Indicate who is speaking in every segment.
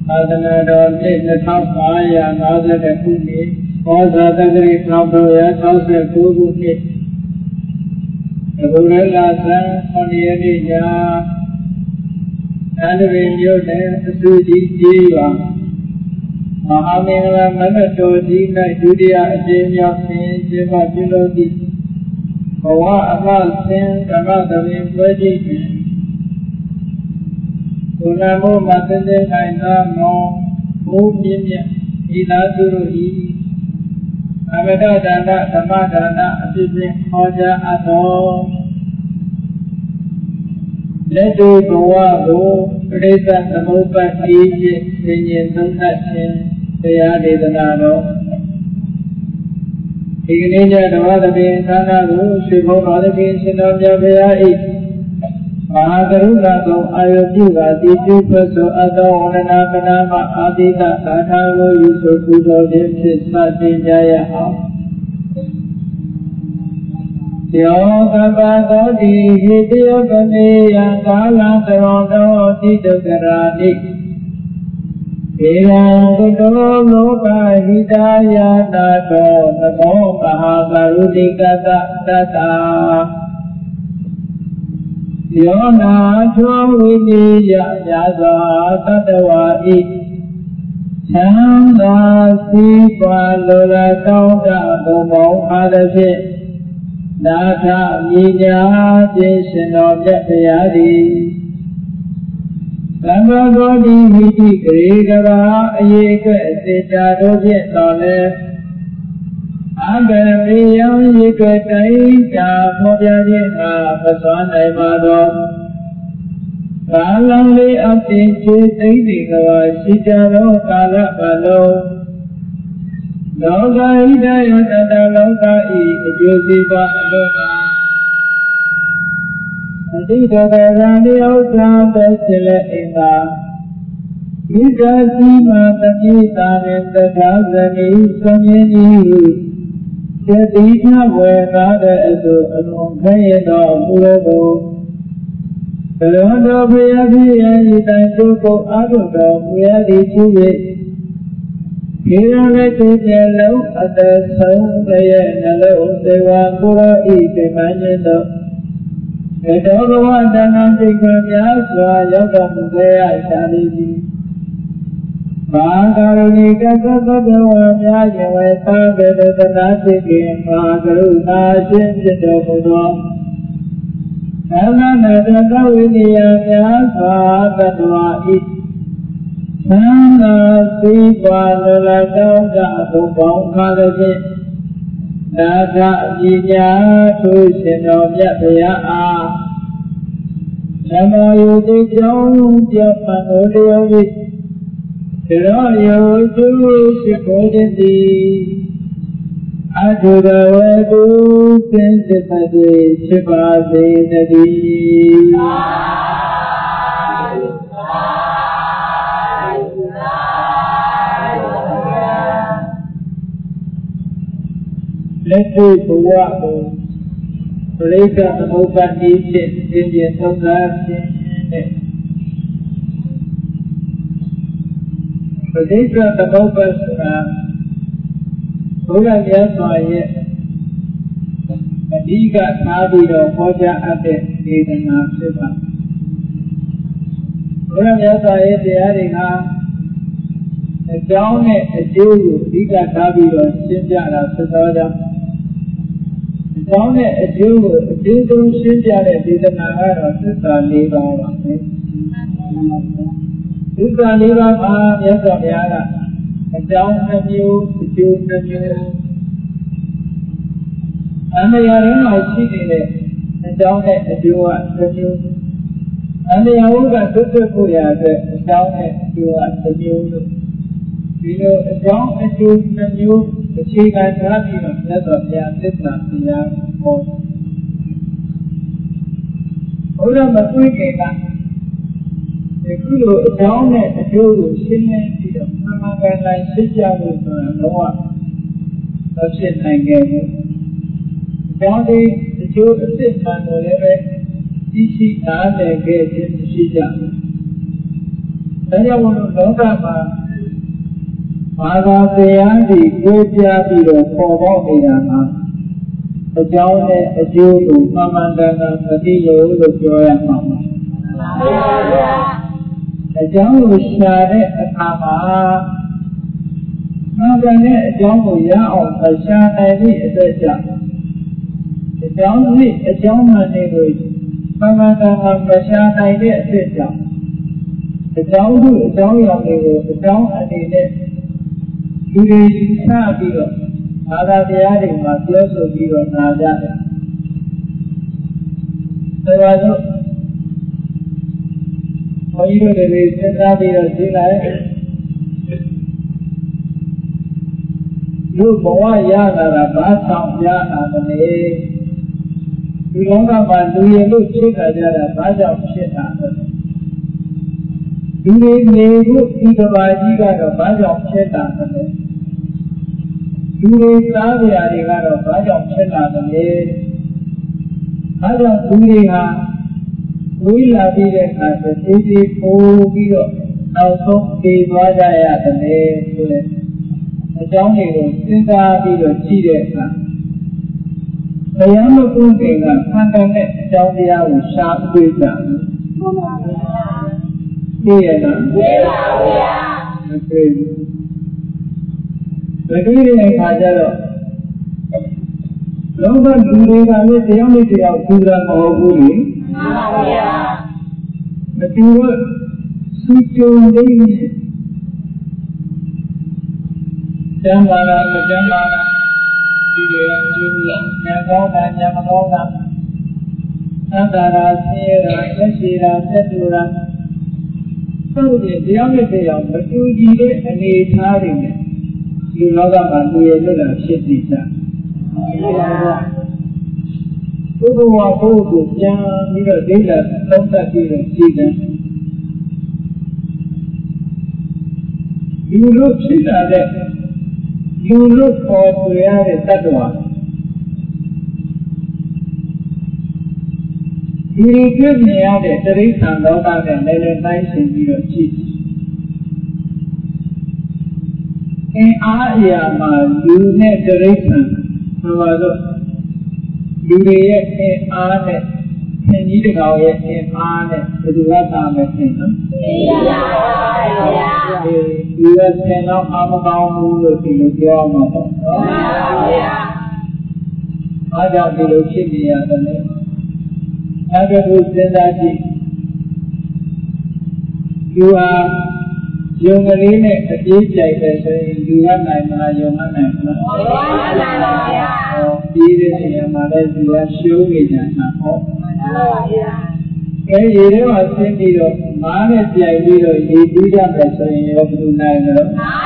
Speaker 1: သာသနာတော်နှစ်2550ခုနှစ်ဘောဇာတက္ကရီ1969ခုနှစ်အခုလည်းလာဆန်း9ရက်နေ့ညနန္ဒပင်မြို့နယ်အစုကြီးကြီးပါမဟာမင်္ဂလာမနတော်ကြီး၌ဒုတိယအကြိမ်မြောက်ဆင်ကျင်းပပြုလုပ်သည့်ဘဝအမဆင်းဓမ္မသဘင်ပွဲကြီးတွင်ကိုယ်တော်မို့မသင်္သေးနိုင်သောမောဘုပြင်းမြတ်ဤသာသူတို့ဤအမတဒါနဓမ္မဒါနအဖြစ်ဖြင့်ဟောကြားအပ်သောလက်တွေ့ဘဝကိုပရိသတ်သမုပ္ပါဒ်ဤဖြင့်သင်ញင်သုံးသပ်ခြင်းတရားဒေသနာတော်ဒီကနေ့ညဓမ္မသဘင်ဌာနကိုရွှေဘုံတော်သခင်ရှင်တော်မြတ်ဘုရား၏မဟာကရုဏာကုံအာယုပြုပါတိပြုဖတ်ဆိုအပ်သောဝန္ဒနာကနာမအာတိတသာထာကိုယူဆိုပူဇော်ခြင်းဖြင့်စတင်ကြရအောင်ယောကပသောတိဟိတယောပမေယံကာလံသရောတောတိတကရာတိေယံကုတောလောကဟိတာယနာတောသမောမဟာကရုဏိကတတတယောနာသောဝိနိယမြာစွာတတဝါဤချမ်းသာစီးပွားလိုလားတောင်းတဘုံပေါင်းအားဖြင့်နာထမြညာခြင်းရှင်တော်မြတ်ဘုရားသည်သံဃာတော်ဒီဟိတိဂရေကရာအရေးအတွက်စေတာတို့ဖြင့်တော်လဲအဘယ်မေယံရေကတိုင်းကာဖော်ပြခြင်းမှာမစွမ်းနိုင်ပါသောကာလံလေးအပြည့်ချေသိတိကဝါရှိကြသောကာလပတ်လုံးလောကဣဒယတတလောကဤအကျိုးစီးပွားအလို့အတိတကရဏိဥစ္စာပဲဖြစ်လက်အင်္ဂါဣဒစီမသတိတာနှင့်တထာဇနီသမင်းကြီးသတိထဝေကားတဲ့အစုအလုံးခဲရတော်မူသောဘုရားတော်ဘုရားဖြစ်ရဲ့ဤတိုင်းသူကိုအားထုတ်တော်မူရသည်ဖြစ်၍ခေရလက်သူပြေလုံးအသက်ဆုံးရဲ့နှလုံးသေဝကိုရောဤပြမခြင်းသောေတောဘဝတဏ္ဍာစိတ်ကများစွာရောက်တော်မူခဲ့ရရှာသည်သည်ဘာကရုဏိကသတ္တဝါများယဝေသာကေတနာစိကေမဟာကရုဏာရှင်ဖြစ်တော်မူသောသာသနာတဝိနည်းများစွာတတ္တဝါဤသံသာစီပါလလတောင်းတအဘုံပေါင်းခါသည်ဖြင့်နာထအပညာသူရှင်တော်မြတ်ဘုရားအားဓမ္မယုတိကြောင့်ပြောင်းမှန်တော်လျော်၍တရားယောသူရှိခိုးခြင်းသည်အထုရဝတုသင်္စစ်ပတ်ဖြစ်ပါစေတည်းလက်တွေ့ဘဝကိုပရိက္ခသမုပ္ပါဒ်ဖြင့်သင်ခြင်းသုံးသပ်ခြင်းနဲ့ပရိက္ခသမုပ္ပါဒ်ဆိုတာဘုရားမြတ်စွာရဲ့အဓိကထားပြီးတော့ဟောကြားအပ်တဲ့ဒေသနာဖြစ်ပါဘုရားမြတ်စွာရဲ့တရားတွေကအကြောင်းနဲ့အကျိုးကိုအဓိကထားပြီးတော့ရှင်းပြတာဖြစ်သောကြောင့်အကြောင်းနဲ့အကျိုးကိုအကျဉ်းဆုံးရှင်းပြတဲ့ဒေသနာကတော့သစ္စာ၄ပါးပါပဲသစ္စာ၄ပါးမှာမြတ်စွာဘုရားကအကြောင်းနှမျိုးအကျိုးနှမျိုးအန္တရာယ်ရင်းမှာရှိနေတဲ့အကြောင်းနဲ့အကျိုးကနှမျိုးအန္တရာယ်ကသွတ်သွတ်ဖို့ရအတွက်အကြောင်းနဲ့အကျိုးကတစ်မျိုးလို့ဒီလိုအကြောင်းအကျိုးနှမျိုးအခြေခံထားပြီးတော့မြတ်စွာဘုရားသစ္စာတရားဟောဘုရားမတွေ့ခင်ကဒီခုလိုအကြောင်းနဲ့အကျိုးကိုရှင်းလင်းပြီးတော့မှန်မှန်ကန်ကန်ရှင်းပြလို့ဆိုတာတော့မဖြစ်နိုင်ခဲ့ဘူးအကြောင်းဒီအကျိုးအစ်စ်မှန်ကိုလည်းပဲသိရှိနားလည်ခဲ့ခြင်းမရှိကြဘူးဒါကြောင့်မို့လို့လောကမှာဘာသာတရားတွေကိုကြားပြီးတော့ပေါ်ပေါက်နေတာဟာအကြောင်းနဲ့အကျိုးကိုမှန်မှန်ကန်ကန်မသိလို့ပြောရမှာပါအကြောင်းကိုရှာတဲ့အခါမှာမှန်ကန်တဲ့အကြောင်းကိုရအောင်ရှာနိုင်သည့်အတွက်ကြောင့်အကြောင်းနဲ့အကြောင်းမှန်တွေကိုမှန်မှန်ကန်ကန်မရှာနိုင်တဲ့အတွက်ကြောင့်အကြောင်းကိုအကြောင်းအရာတွေကိုအကြောင်းအနေနဲ့ဒီလိုယူဆပြီးတော့ဘာသာတရားတွေမှာပြောဆိုပြီးတော့နာကြတယ်။ဒါကြောင့်ဘုန်းကြီးတို့တွေစဉ်းစားပြီးတော့သိလိုက်လူဘဝရလာတာဘာဆောင်ရတာလဲဒီလောကမှာလူရည်လို့ဖြစ်လာကြတာဘာကြောင့်ဖြစ်တာလဲလူတွေနေဖို့ဒီကဘာကြီးကတော့ဘာကြောင့်ဖြစ်တာလဲလူတွေစားကြရာတွေကတော့ဘာကြောင့်ဖြစ်လာသလဲဘာကြောင့်လူတွေဟာဝိလာပြီးတဲ့အခါတည်းတည်းပို့ပြီးတော့နောက်ဆုံးတည်သွားကြရတယ်ဆိုတဲ့အကြောင်းတွေကိုစဉ်းစားပြီးတော့ကြည့်တဲ့အခါတရားမကုသိုလ်ကခံတဲ့တဲ့အကြောင်းတရားကိုရှားတွေ့ကြတယ်။မှန်ပါဗျာ။သိရလား။သိပါဗျာ။မသိဘူး။ဒီလိုအခါကျတော့လောကလူတွေကလည်းတရားနဲ့တရားကူတာမဟုတ်ဘူးလေ။မှန်ပါဗျာ။မတူဘူးစုကြုံနေကျမ်းပါလားမကျမ်းပါလားဒီလိုအကျိုးဉာဏ်ကောင်းတာဉာဏ်မကောင်းတာသံသာရာဆင်းရဲတာသက်ရှိတာသက်တူတာသို့ဒီတရားနဲ့တရားမတူကြည်တဲ့အနေအထားတွေနဲ့ဒီလောကမှာလူရလွတ်လာဖြစ်နေကြဘုရားဘုရားကိုပြန်ပြီးတော့ဒိဋ္ဌာသုံးသပ်ပြီးတော့ကြည်တယ်ဒီလိုဖြစ်လာတဲ့လူလို့ခေါ်ဆိုရတဲ့တ attva ဒီကြည့်မြင်ရတဲ့တိရစ္ဆာန်လောကနဲ့လည်းလည်းတိုင်းရှင်ပြီးတော့ကြည့်အင်းအားအရာမှာလူနဲ့တိရစ္ဆာန်ဆိုတော့လူတွေရဲ့အင်းအားနဲ့သင်ကြီးတကောင်ရဲ့အင်းအားနဲ့ဘယ်သူကသာမယ်သင်နော်သိပါပါဗျာဒီကသင်တော့အာမကောင်းဘူးလို့ဒီလိုပြောမှာပေါ့နော်မှန်ပါဗျာအားကြောင့်ဒီလိုဖြစ်နေရတယ်လေအဲ့ဒါကိုစဉ်းစားကြည့်လူဟာယုံကလေးနဲ့အပြေးကြိုက်တယ်ဆိုရင်လူကနိုင်မလားယုံမနိုင်ဘူးလားမှန်ပါဗျာဒီတဲ့နေရာမှာလည်းလူကရှုံးနေကြတာဟုတ်ရေထဲမှာဆင်းပြီးတော့မားနဲ့ပြိုင်ပြီးတော့ရေပြီးကြမယ်ဆိုရင်ရောဘယ်လိုနိုင်လဲ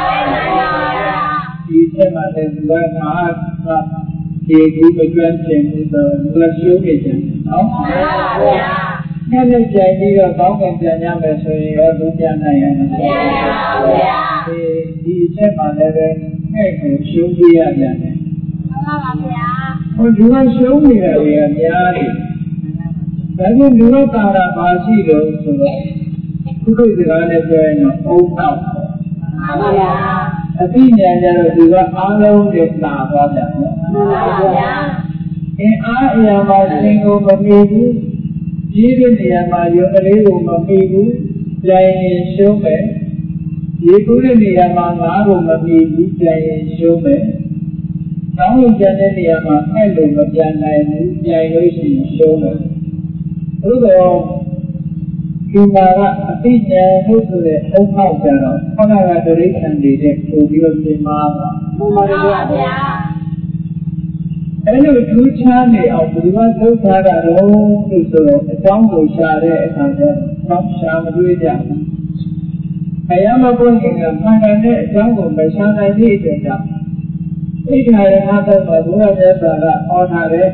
Speaker 1: ဒီချက်မှာလည်းသူကမားကရေပြီးမကျွမ်းကျင်ဘူးဆိုတော့လူကရှုံးနေကြတယ်နော်ငါနဲ့ပြိုင်ပြီးတော့ကောင်းကင်ပြန်ရမယ်ဆိုရင်ရောလူပြန်နိုင်ရမှာမရပါဘူးဗျာဒီချက်မှာလည်းပဲငှဲ့ကိုရှုံးပြရပြန်တယ်မှန်ပါဗျာဟိုဒီကရှုံးနေတာတွေကများတယ်ဒါကြောင့်လူ့တာရာပါရှိလို့ဆိုတော့ခုခေတ်စကားနဲ့ပြောရင်တော့အုံနောက်ပေါ့မှန်ပါဗျာအသိဉာဏ်ကြတော့ဒီကအားလုံးတွေလာသွားတယ်နော်မှန်ပါဗျာအင်းအားအရာမှာရှင်ကိုမမီဘူးကြီးတဲ့နေရာမှာရုံကလေးကိုမမီဘူးကြိုင်ရင်ရှုံးမယ်ရေကူးတဲ့နေရာမှာငါးကိုမမီဘူးကြိုင်ရင်ရှုံးမယ်တောင်းလို့ပြန်တဲ့နေရာမှာအဲ့လိုမပြန်နိုင်ဘူးကြိုင်လို့ရှိရင်ရှုံးမယ်သို့တော့ဒီမှာကအသိဉာဏ်လို့ဆိုတဲ့အုံနောက်ကြတော့ခေါင်းကတိရစ္ဆာန်တွေနဲ့ပို့ပြီးတော့ပြင်မာပါမှန်ပါဗျာအဲ့လိုထူးခြားနေအောင်ဒီမှာသုတ်ထားတာတော့လို့ဆိုတော့အကြောင်းကိုရှာတဲ့အခါကျတော့ရှာမတွေ့ကြဘူး။အယမဘုန်းကြီးကမှန်ကန်တဲ့အကြောင်းကိုမရှာနိုင်တဲ့အတွက်ကြောင့်ဣဒ္ဓာရမသတ်တော်ဘုရားမြတ်စွာကဟောထားတဲ့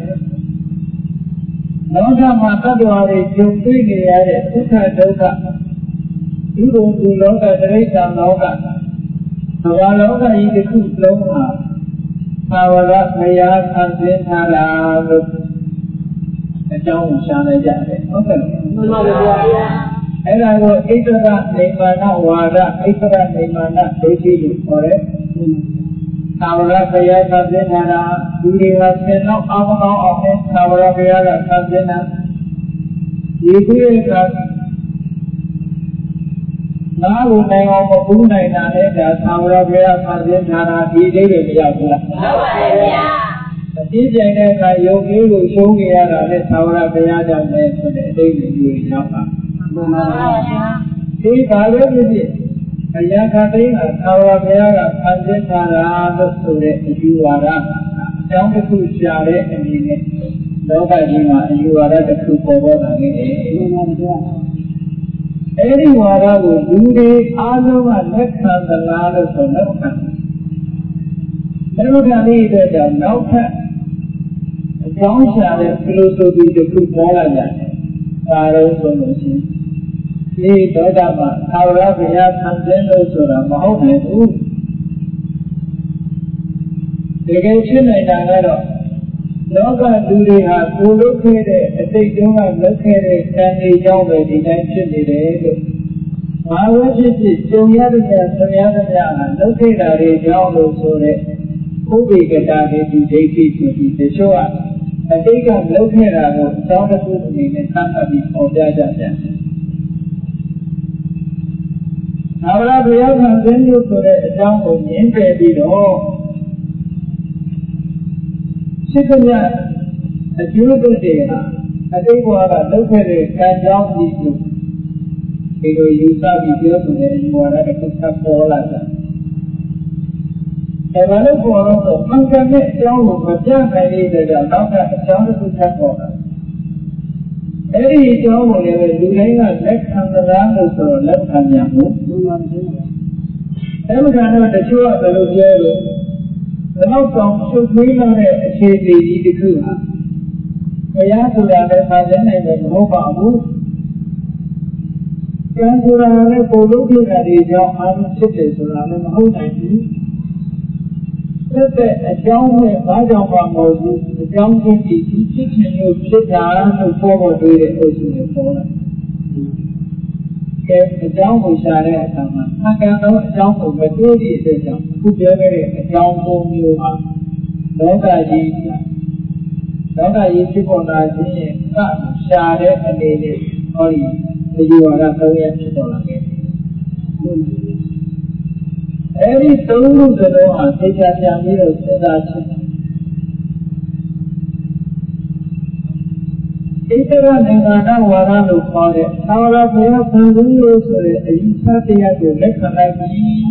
Speaker 1: လောကမှာတ attva တွေကြုံတွေ့နေရတဲ့ဒုက္ခဒုက္ခဒီလိုဒီလောကတိရစ္ဆာန်လောကဘာလောကကြီးတစ်ခုလုံးမှာသာဝရဘုရားဆန်းသင်ထားတာလို့အကြောင်းကိုရှာနေကြတယ်ဟုတ်ကဲ့မှန်ပါဗျာအဲ့ဒါကိုဣတရနိဗ္ဗာန်ဝါဒဣတရနိဗ္ဗာန်ဒိဋ္ဌိလို့ခေါ်တယ်သာဝရဘုရားသတ်ပြတာလူတွေကဆင်တော့အောင်အောင်နဲ့သာဝရဘုရားကသတ်ပြတာဒီကုရဲ့ကနာကိုနိုင်အောင်မပူးနိုင်တာနဲ့ဒါသာဝရဘုရားသတ်ပြတာဒီအိဗယ်မရောက်ဘူးလားဟုတ်ပါရဲ့ဗျာအပြည့်ပြိုင်တဲ့အခါယုံကြည်လို့ရှုံးကြရတာနဲ့သာဝရဘုရားကြောင့်ပဲဆိုတဲ့အတိတ်မျိုးရောက်ပါမှန်ပါဗျာဒီဘာလို့ဖြစ်အရာခတိကသာဝရဘုရားကဖန်ဆင်းထားတာလို့ဆိုတဲ့အယူဝါဒအကြောင်းတစ်ခုရှာတဲ့အနေနဲ့လောကကြီးမှာအယူဝါဒတစ်ခုပေါ်ပေါ်လာနေတယ်အဲဒီဝါဒကိုလူတွေအားလုံးကလက်ခံသလားလို့ဆိုတော့လက်ခံတဲ့အတွက်ကြောင့်နောက်ထပ်အကြောင်းရှာတဲ့ philosophy တစ်ခုပေါ်လာကြတယ်ဒါတော့ဆိုလို့ရှိရင်ဒီဒေါသမှာသာဝရဘုရားဆံသင်းလို့ဆိုတာမဟုတ်နိုင်ဘူးတကယ်ဖြစ်နေတာကတော့လောကလူတွေဟာကိုယ်လုပ်ခဲ့တဲ့အတိတ်တုန်းကလုပ်ခဲ့တဲ့ကံတွေကြောင့်ပဲဒီတိုင်းဖြစ်နေတယ်လို့ဘာလို့ဖြစ်ဖြစ်ကြုံရတဲ့ဆရာသမားဟာလုပ်ခဲ့တာတွေကြောင့်လို့ဆိုတဲ့ဥပိ္ပကတာတွေဒီဒိဋ္ဌိဆိုပြီးတချို့ကအတိတ်ကလုပ်ခဲ့တာကိုအကြောင်းတစ်ခုအနေနဲ့သတ်မှတ်ပြီးပေါ်ပြကြတယ်သာဝရဘုရားဆံသင်းလို့ဆိုတဲ့အကြောင်းကိုမြင်ပယ်ပြီးတော့စိတ်ကမြအကျိုးတွေဟာအတိတ်ဘဝကလုပ်ခဲ့တဲ့ကံကြောင့်ဒီလိုယူဆပြီးပြောဆိုတဲ့ဘဝရတဲ့ခုဆက်ပေါ်လာတာအဲဒါလည်းပေါ်တော့မှန်ကန်တဲ့အကြောင်းကိုမပြနိုင်တဲ့ကြောင့်နောက်ကအကြောင်းတစ်ခုဆက်ပေါ်တာအဲ့ဒီအကြောင်းကိုလည်းလူတိုင်းကလက်ခံသလားလို့ဆိုတော့လက်ခံရမှုလူမှန်တယ်အဲ့ဒီကတော့တချို့ကဘယ်လိုပြောလို့တော့တောင်ချုပ်သွေးလာတဲ့အခြေအနေကြီးတစ်ခုဟာဘုရားဆိုတာလည်းပါတဲ့နိုင်တယ်မဟုတ်ပါဘူးကံဆိုတာလည်းပုံလို့ပြတာတွေကြောင့်အာရုံဖြစ်တယ်ဆိုတာလည်းမဟုတ်နိုင်ဘူးသက်သက်အကြောင်းနဲ့ဘာကြောင့်မှမဟုတ်ဘူးအကြောင်းချင်းဒီဖြစ်ခြင်းလို့ဖြစ်တာလို့ပေါ်ပေါ်တွေ့တဲ့အုပ်စုတွေပေါ်လာကဲအကြောင်းကိုရှာတဲ့အခါမှာအကံတော့အကြောင်းကိုမတွေ့သည့်အတွက်ကြောင့်ခုပြောခဲ့တဲ့အကြောင်းပုံမျိုးဟာလောကကြီးဖြစ်ပေါ်လာခြင်းရဲ့ကရှာတဲ့အနေနဲ့ဟောဒီဒီဝါဒ၃ရပ်ဖြစ်ပေါ်လာခဲ့တယ်အဲဒီသုံးခုစလုံးဟာသိချာပြန်ပြီးတော့စဉ်းစားခြင်းဣတရနိဗ္ဗာန်ဝါဒလို့ခေါ်တဲ့သာဝရဘုရားဆံသင်းလို့ဆိုတဲ့အယူဆတရားကိုလက်ခံလိုက်ပြီး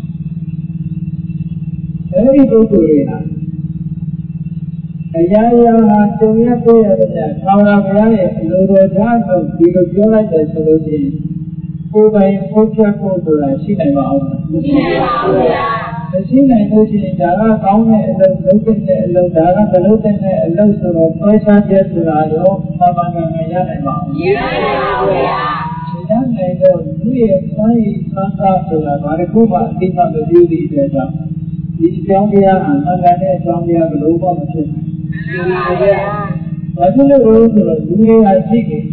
Speaker 1: အဲဒီပုဂ္ဂိုလ်တွေဟာအရာရာဟာတုံရတွေ့ရတဲ့သာဝရဘုရားရဲ့အလိုတော်ကြားလို့ဒီလိုပြောလိုက်တယ်ဆိုလို့ရှိရင်ကိုယ်ပိုင်ဖုတ်ချက်ဖို့ဆိုတာရှိနိုင်ပါအောင်မရှိပါဘူးဗျာမရှိနိုင်လို့ရှိရင်ဒါကကောင်းတဲ့အလုပ်လုပ်တဲ့အလုပ်ဒါကမလုပ်တဲ့အလုပ်ဆိုတော့ဆွဲချချက်ဆိုတာရောသာမန်ကမရနိုင်ပါဘူးမရနိုင်ပါဘူးဗျာဒါနိုင်တော့သူ့ရဲ့စွမ်းရည်စွမ်းအားဆိုတာဘာတစ်ခုမှအတိအကျမပြုသည့်အတွက်ကြောင့်ဒီအကြောင်းတရားဟာသံဃာနဲ့အကြောင်းတရားဘယ်လိုမှမဖြစ်နိုင်ဘူးဗျာဘာဖြစ်လို့လဲဆိုတော့လူတွေကရှိတယ်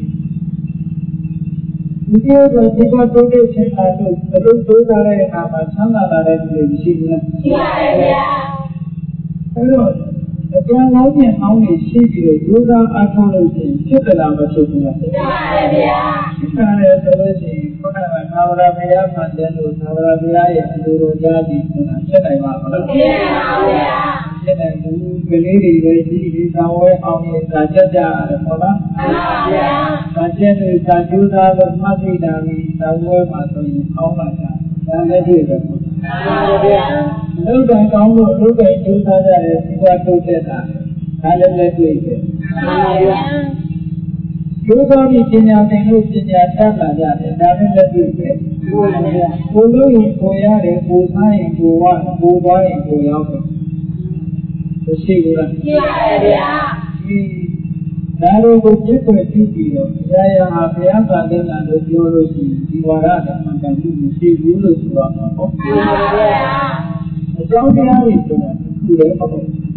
Speaker 1: ဒီလိုတော့ဒီဘက်တိုးတဲ့ချိန်မှာလို့ဘယ်လိုတိုးထားတဲ့အခါမှာချမ်းသာလာတဲ့လူတွေရှိဘူးလားရှိပါတယ်ဗျာအဲတော့အကျဉ်းလုံးပြင်အောင်နေရှိပြီးတော့ယောဂအားထုတ်လို့ရှိရင်ဖြစ်တယ်လားမဖြစ်ဘူးလားဖြစ်ပါတယ်ဗျာဖြစ်တယ်ဆိုလို့ရှိရင်ခုနကသာဝရဘုရားမှန်တယ်လို့သာဝရဘုရားရဲ့အလိုတော်ကြားပြီးဆိုတာဖြစ်နိုင်ပါမလားဖြစ်နိုင်ပါဗျာဖြစ်နိုင်ဘူးကလေးတွေပဲရှိပြီးသာဝရအောင်ရင်သာကြကြရတယ်ဟုတ်လားမှန်ပါဗျာသာကျက်တွေသာကျိုးသားလို့မှတ်သိတာပြီးသာဝရမှာဆိုရင်အောင်းလာတာဒါလည်းတွေ့တယ်ဟုတ်ပါဗျာလူတိုင်းကောင်းလို့လူတိုင်းကျိုးသားကြတယ်ဒီကတိုးတက်တာဒါလည်းတွေ့တယ်မှန်ပါဗျာကျိုးသားပြီးပညာသင်လို့ပညာတတ်လာကြတယ်ဒါလည်းတွေ့တယ်ကိုယ်လို့ရင်ကိုရတယ်ကိုစားရင်ကိုဝကိုသွားရင်ကိုရောက်တယ်ရှိဘူးလားရှိပါတယ်ဗျာဒါလိုကိုပြည့်စုံပြီးတော့ဆရာရဟာဘုရားဗာသနာလို့ပြောလို့ရှိရင်ဒီဝါရကမှန်ကန်မှုမရှိဘူးလို့ဆိုတော့မှာပေါ့မှန်ပါဗျာအကြောင်းတရားတွေဆိုတာဒီလိုပေါ့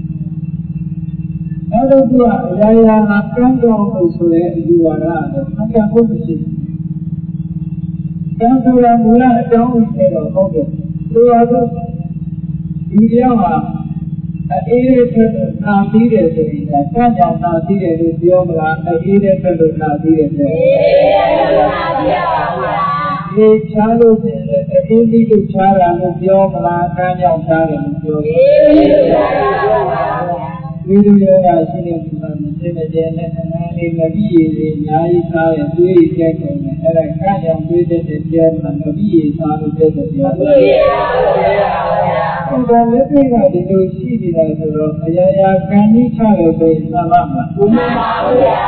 Speaker 1: အဲလိုကအရာရာကကံကြောင့်လို့ဆိုရဲအယူဝါဒကမှန်ကန်မှုမရှိဘူးကံဆိုတာမူလအကြောင်းကိုသိတော့ဟုတ်တယ်ဆိုတော့ဒီကြောင့်ဟာအေးတဲ့ထွက်နာပြီးတယ်ဆိုရင်ဒါစကြောင်နာပြီးတယ်လို့ပြောမလားအေးတဲ့ထွက်လို့နာပြီးတယ်ဆိုအေးတဲ့နာပြီးပါဗျာဒီချားလို့ဆိုရင်အေးပြီးလို့ချားတာလို့ပြောမလားကံကြောင့်ချားတယ်လို့ပြောအေးပြီးချားတာပါဗျာဒီလိုရောဂါရှိတဲ့ပုဂ္ဂိုလ်မျိုးသိတဲ့ကျဲနဲ့အမှန်လေးမပြီးရည်အများကြီးသားရင်တွေးကြိုက်တယ်အဲ့ဒါကံကြောင့်တွေးတဲ့ပြောမှမပြီးရည်သားလို့ပြောတယ်ပြောတယ်ဒါလည်းသိတာဒီလိုရှိနေတာဆိုတော့အရာရာကံကြီးချတယ်ဆိုရင်မှန်ပါမလားမှန်ပါဗျာ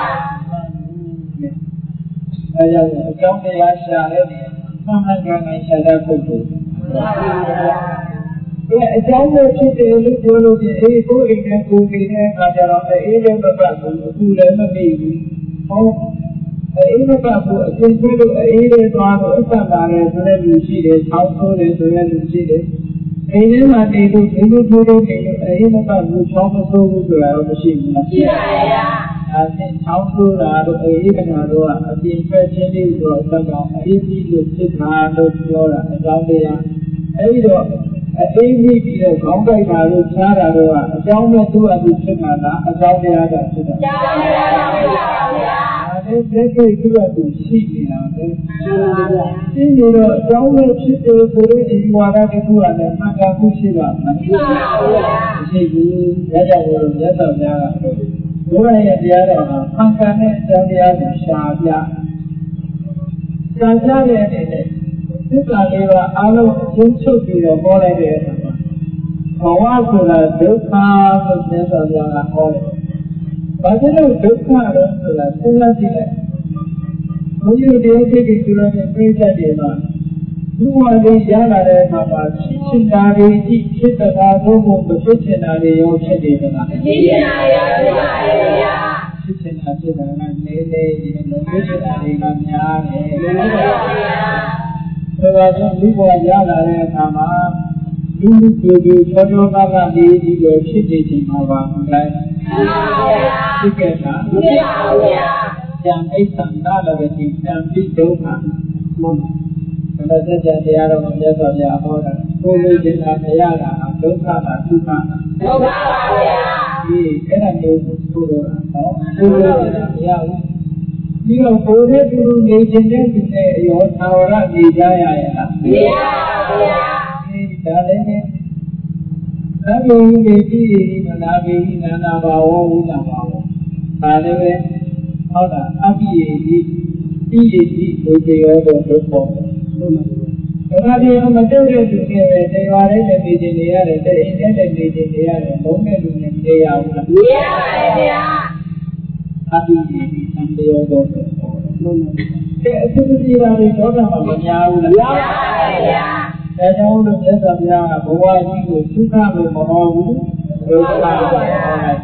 Speaker 1: အဲကြောင့်အကြောင်းတရားရှာတဲ့နေရာမှန်မှန်ကန်ကန်ရှာတဲ့ပုဂ္ဂိုလ်မှန်ပါဗျာအကြောင်းပဲဖြစ်တယ်လို့ပြောလို့ဒီအေးကိုအိမ်နဲ့ကိုနေတဲ့အခါကျတော့အေးလည်းမပတ်ဘူးအခုလည်းမမိဘူးဟုတ်အေးမပတ်ဘူးအချင်းချင်းတို့အေးလေးသွားတော့အသက်လာတယ်ဆိုတဲ့လူရှိတယ်ဆောင်းဆိုးတယ်ဆိုတဲ့လူရှိတယ်အိမ်ထဲမှာနေလို့ဒီလိုထိုးထိုးနေလို့အေးမပတ်ဘူးချောင်းမဆိုးဘူးဆိုတာတော့မရှိဘူးလားရှိပါရဲ့ဒါဖြင့်ချောင်းဆိုးတာတို့အေးကနာတို့ကအပြင်ဖက်ချင်းလေးဆိုတော့အသက်ကောင်အေးကြီးလို့ဖြစ်တာလို့ပြောတာအကြောင်းတရားအဲဒီတော့အေးပြီးပြီးတော့ခေါင်းကိုက်တာလို့ချားတာတော့အကြောင်းနဲ့သူ့အတူဖြစ်မှာလားအကြောင်းတရားကဖြစ်တာအကြောင်းတရားပါဗျာဒါနဲ့လက်တွေ့သူ့အတူရှိနေတာပဲရှိနေတော့အကြောင်းနဲ့ဖြစ်တယ်ဆိုတဲ့ဒီဝါဒတစ်ခုကလည်းမှန်ကန်မှုရှိပါမလားရှိပါဗျာမရှိဘူးဒါကြောင့်လို့မြတ်စွာဘုရားကဘုရားရဲ့တရားတော်ဟာမှန်ကန်တဲ့အကြောင်းတရားကိုရှာပြရှာပြတဲ့အနေနဲ့သစ္စာလေးပါအလုံးအချင်းချုပ်ပြီးတော့ဟောလိုက်တဲ့အခါမှာဘဝဆိုတာဒုက္ခလို့မြတ်စွာဘုရားကဟောတယ်။ဘာဖြစ်လို့ဒုက္ခလဲဆိုတာစဉ်းစားကြည့်လိုက်။ဘုန်းကြီးတို့တရားသိပြီးသူတို့နဲ့ပြေးတတ်တယ်မှာဘုရားလေးရလာတဲ့အခါမှာဖြစ်ချင်တာတွေဖြစ်တာတို့ကိုမဖြစ်ချင်တာတွေရောဖြစ်နေသလား။ဖြစ်ချင်တာရောဖြစ်ပါရဲ့ဗျာ။ဖြစ်ချင်တာဖြစ်တာကနေနေရင်မဖြစ်ချင်တာတွေကများတယ်။မှန်ပါဗျာ။ဆိုတော့လူဘဝရလာတဲ့အခါမှာလူတွေချောချောကားကားနေပြီးတော့ဖြစ်နေချိန်မှာပါမလားမှန်ပါဗျာဖြစ်ခဲ့တာမှန်ပါဗျာဉာဏ်အိဋ္ဌံနာလည်းဒီဉာဏ်ပြီးဒုက္ခမှန်ပါဒါနဲ့စัจ जा တရားတော်မှာမြတ်စွာဘုရားဟောတာကိုယ်လိုချင်တာမရတာဒုက္ခပါဒုက္ခဒုက္ခပါဗျာဒီအဲ့ဒါမျိုးကိုဆိုတော့နော်ကိုယ်လိုချင်တာမရဘူးဒီတော့ကိုယ်နဲ့တူနေခြင်းတဲ့ဒီနဲ့ရောသာဝရနေကြရရဲ့လားမရပါဗျာဒီဒါလည်းသဗ္ဗေဟိတိမနာဘိဟိနာနာဘာဝဝိနာဘာဝဒါလည်းပဲဟုတ်တာအပိယေတိပိယေတိဒုက္ခရောဒုက္ခပေါ်လို့မှန်ပါဘူးဒါကဒီမတက်တဲ့သူတွေပဲတရားလေးနဲ့နေခြင်းနေရတယ်တဲ့အိမ်နဲ့နေခြင်းနေရတယ်ဘုံနဲ့လူနဲ့နေရဘူးလားမရပါဘူးဗျာအပိယေတိသံဃောဒုက္ခလုံးတဲ့အသုတိရာတွေဒေါသမှာမများဘူးလားများပါဗျာဒါကြောင့်လို့မြတ်စွာဘုရားကဘဝကြီးကိုဒုက္ခလို့မဟောဘူးဒုက္ခလို့ဟောတယ်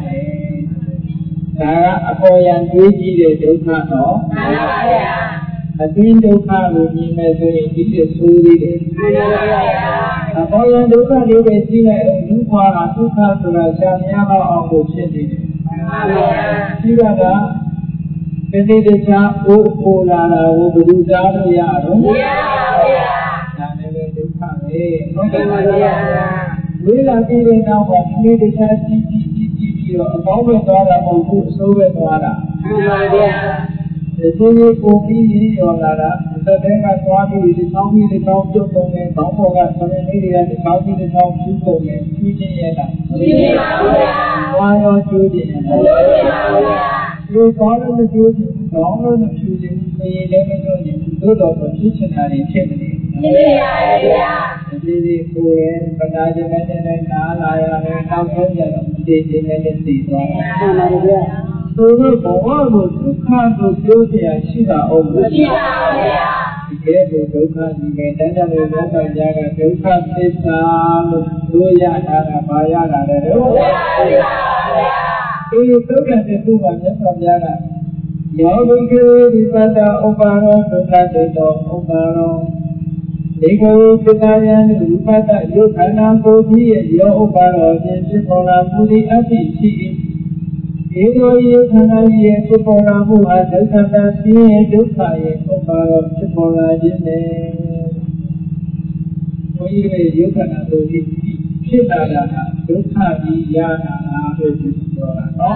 Speaker 1: ဒါကအပေါ်ယံတွေးကြည့်တဲ့ဒုက္ခတော့မှန်ပါဗျာအတွင်းဒုက္ခကိုမြင်မယ်ဆိုရင်ဒီလိုဆိုသေးတယ်မှန်ပါဗျာအပေါ်ယံဒုက္ခလေးပဲကြည့်လိုက်အောင်လူဘဝကဒုက္ခဆိုတာရှားများအောင်ကိုဖြစ်နေတယ်မှန်ပါဗျာဒီကဒီနေ့တခြားအိုးအိုလာတာကိုဘယ်သူသားလို့ရတော့မရပါဘူးဗျာဒါလည်းပဲဒုက္ခပဲဟုတ်ကဲ့ပါဗျာဝိလာပြီးတဲ့နောက်မှာဒီနေ့တခြားကြီးပြီးတော့အကောင်းပဲသွားတာမဟုတ်ဘူးအဆိုးပဲသွားတာမှန်ပါဗျာဒီလိုကိုပြီးရောလာတာသက်တဲ့ကသွားပြီးဒီကောင်းပြီးဒီကောင်းပြုတ်ကုန်တယ်ဘောင်းပေါ်ကသမင်းလေးတွေကဒီကောင်းပြီးဒီကောင်းဖြူကုန်တယ်ဖြူချင်းရတာမရှိပါဘူးဗျာဝါရောကျိုးခြင်းမရှိပါဘူးဗျာဒီကောင်းလို့ကျိုးခြင်းကောင်းလို့ဖြူခြင်းနေလည်းမလို့ခြင်းတို့တော့ဖြစ်ချင်တာတွေဖြစ်နေတယ်မရှိပါဘူးဗျာဒီကိုယ်ရဲ့ပဏာခြင်းနဲ့နားလာရတယ်နောက်ဆုံးကြတော့ဒီခြင်းနဲ့သိသွားတာမှန်ပါဗျာသူတို့ဘဝကိုဒုက္ခကိုပြောเสียရှိတာအောင်မရှိပါဘူးဗျာဒီကဲကိုဒုက္ခဒီကဲတန်းတန်းလို့ဘုရားကြားကဒုက္ခသစ္စာလို့ပြောရတာကဘာရတာလဲတော့မှန်ပါဗျာဒီဒုက္ခသစ္စာမြတ်စွာဘုရားကယောဂိကေဒီပတ္တဥပါရောဒုက္ခတေတောဥပါရောဒီကိုသစ္စာယံရူပတ္တယုခန္ဓာကိုယ်ကြီးရဲ့ယောဥပါရောဖြင့်ဖြစ်ပေါ်လာမှုသည်အဖြစ်ရှိဒီလိုယုခန္ဓာရဲ့ဖြစ်ပေါ်လာမှုဟာဒုက္ခတဆင်းရဲဒုက္ခရဲ့ဥပါရောဖြစ်ပေါ်လာခြင်းနဲ့ဘုန်းကြီးရဲ့ယုခန္ဓာတို့ဒီဖြစ်လာတာဟာဒုက္ခကြီးရတာလို့ပြောတာနော်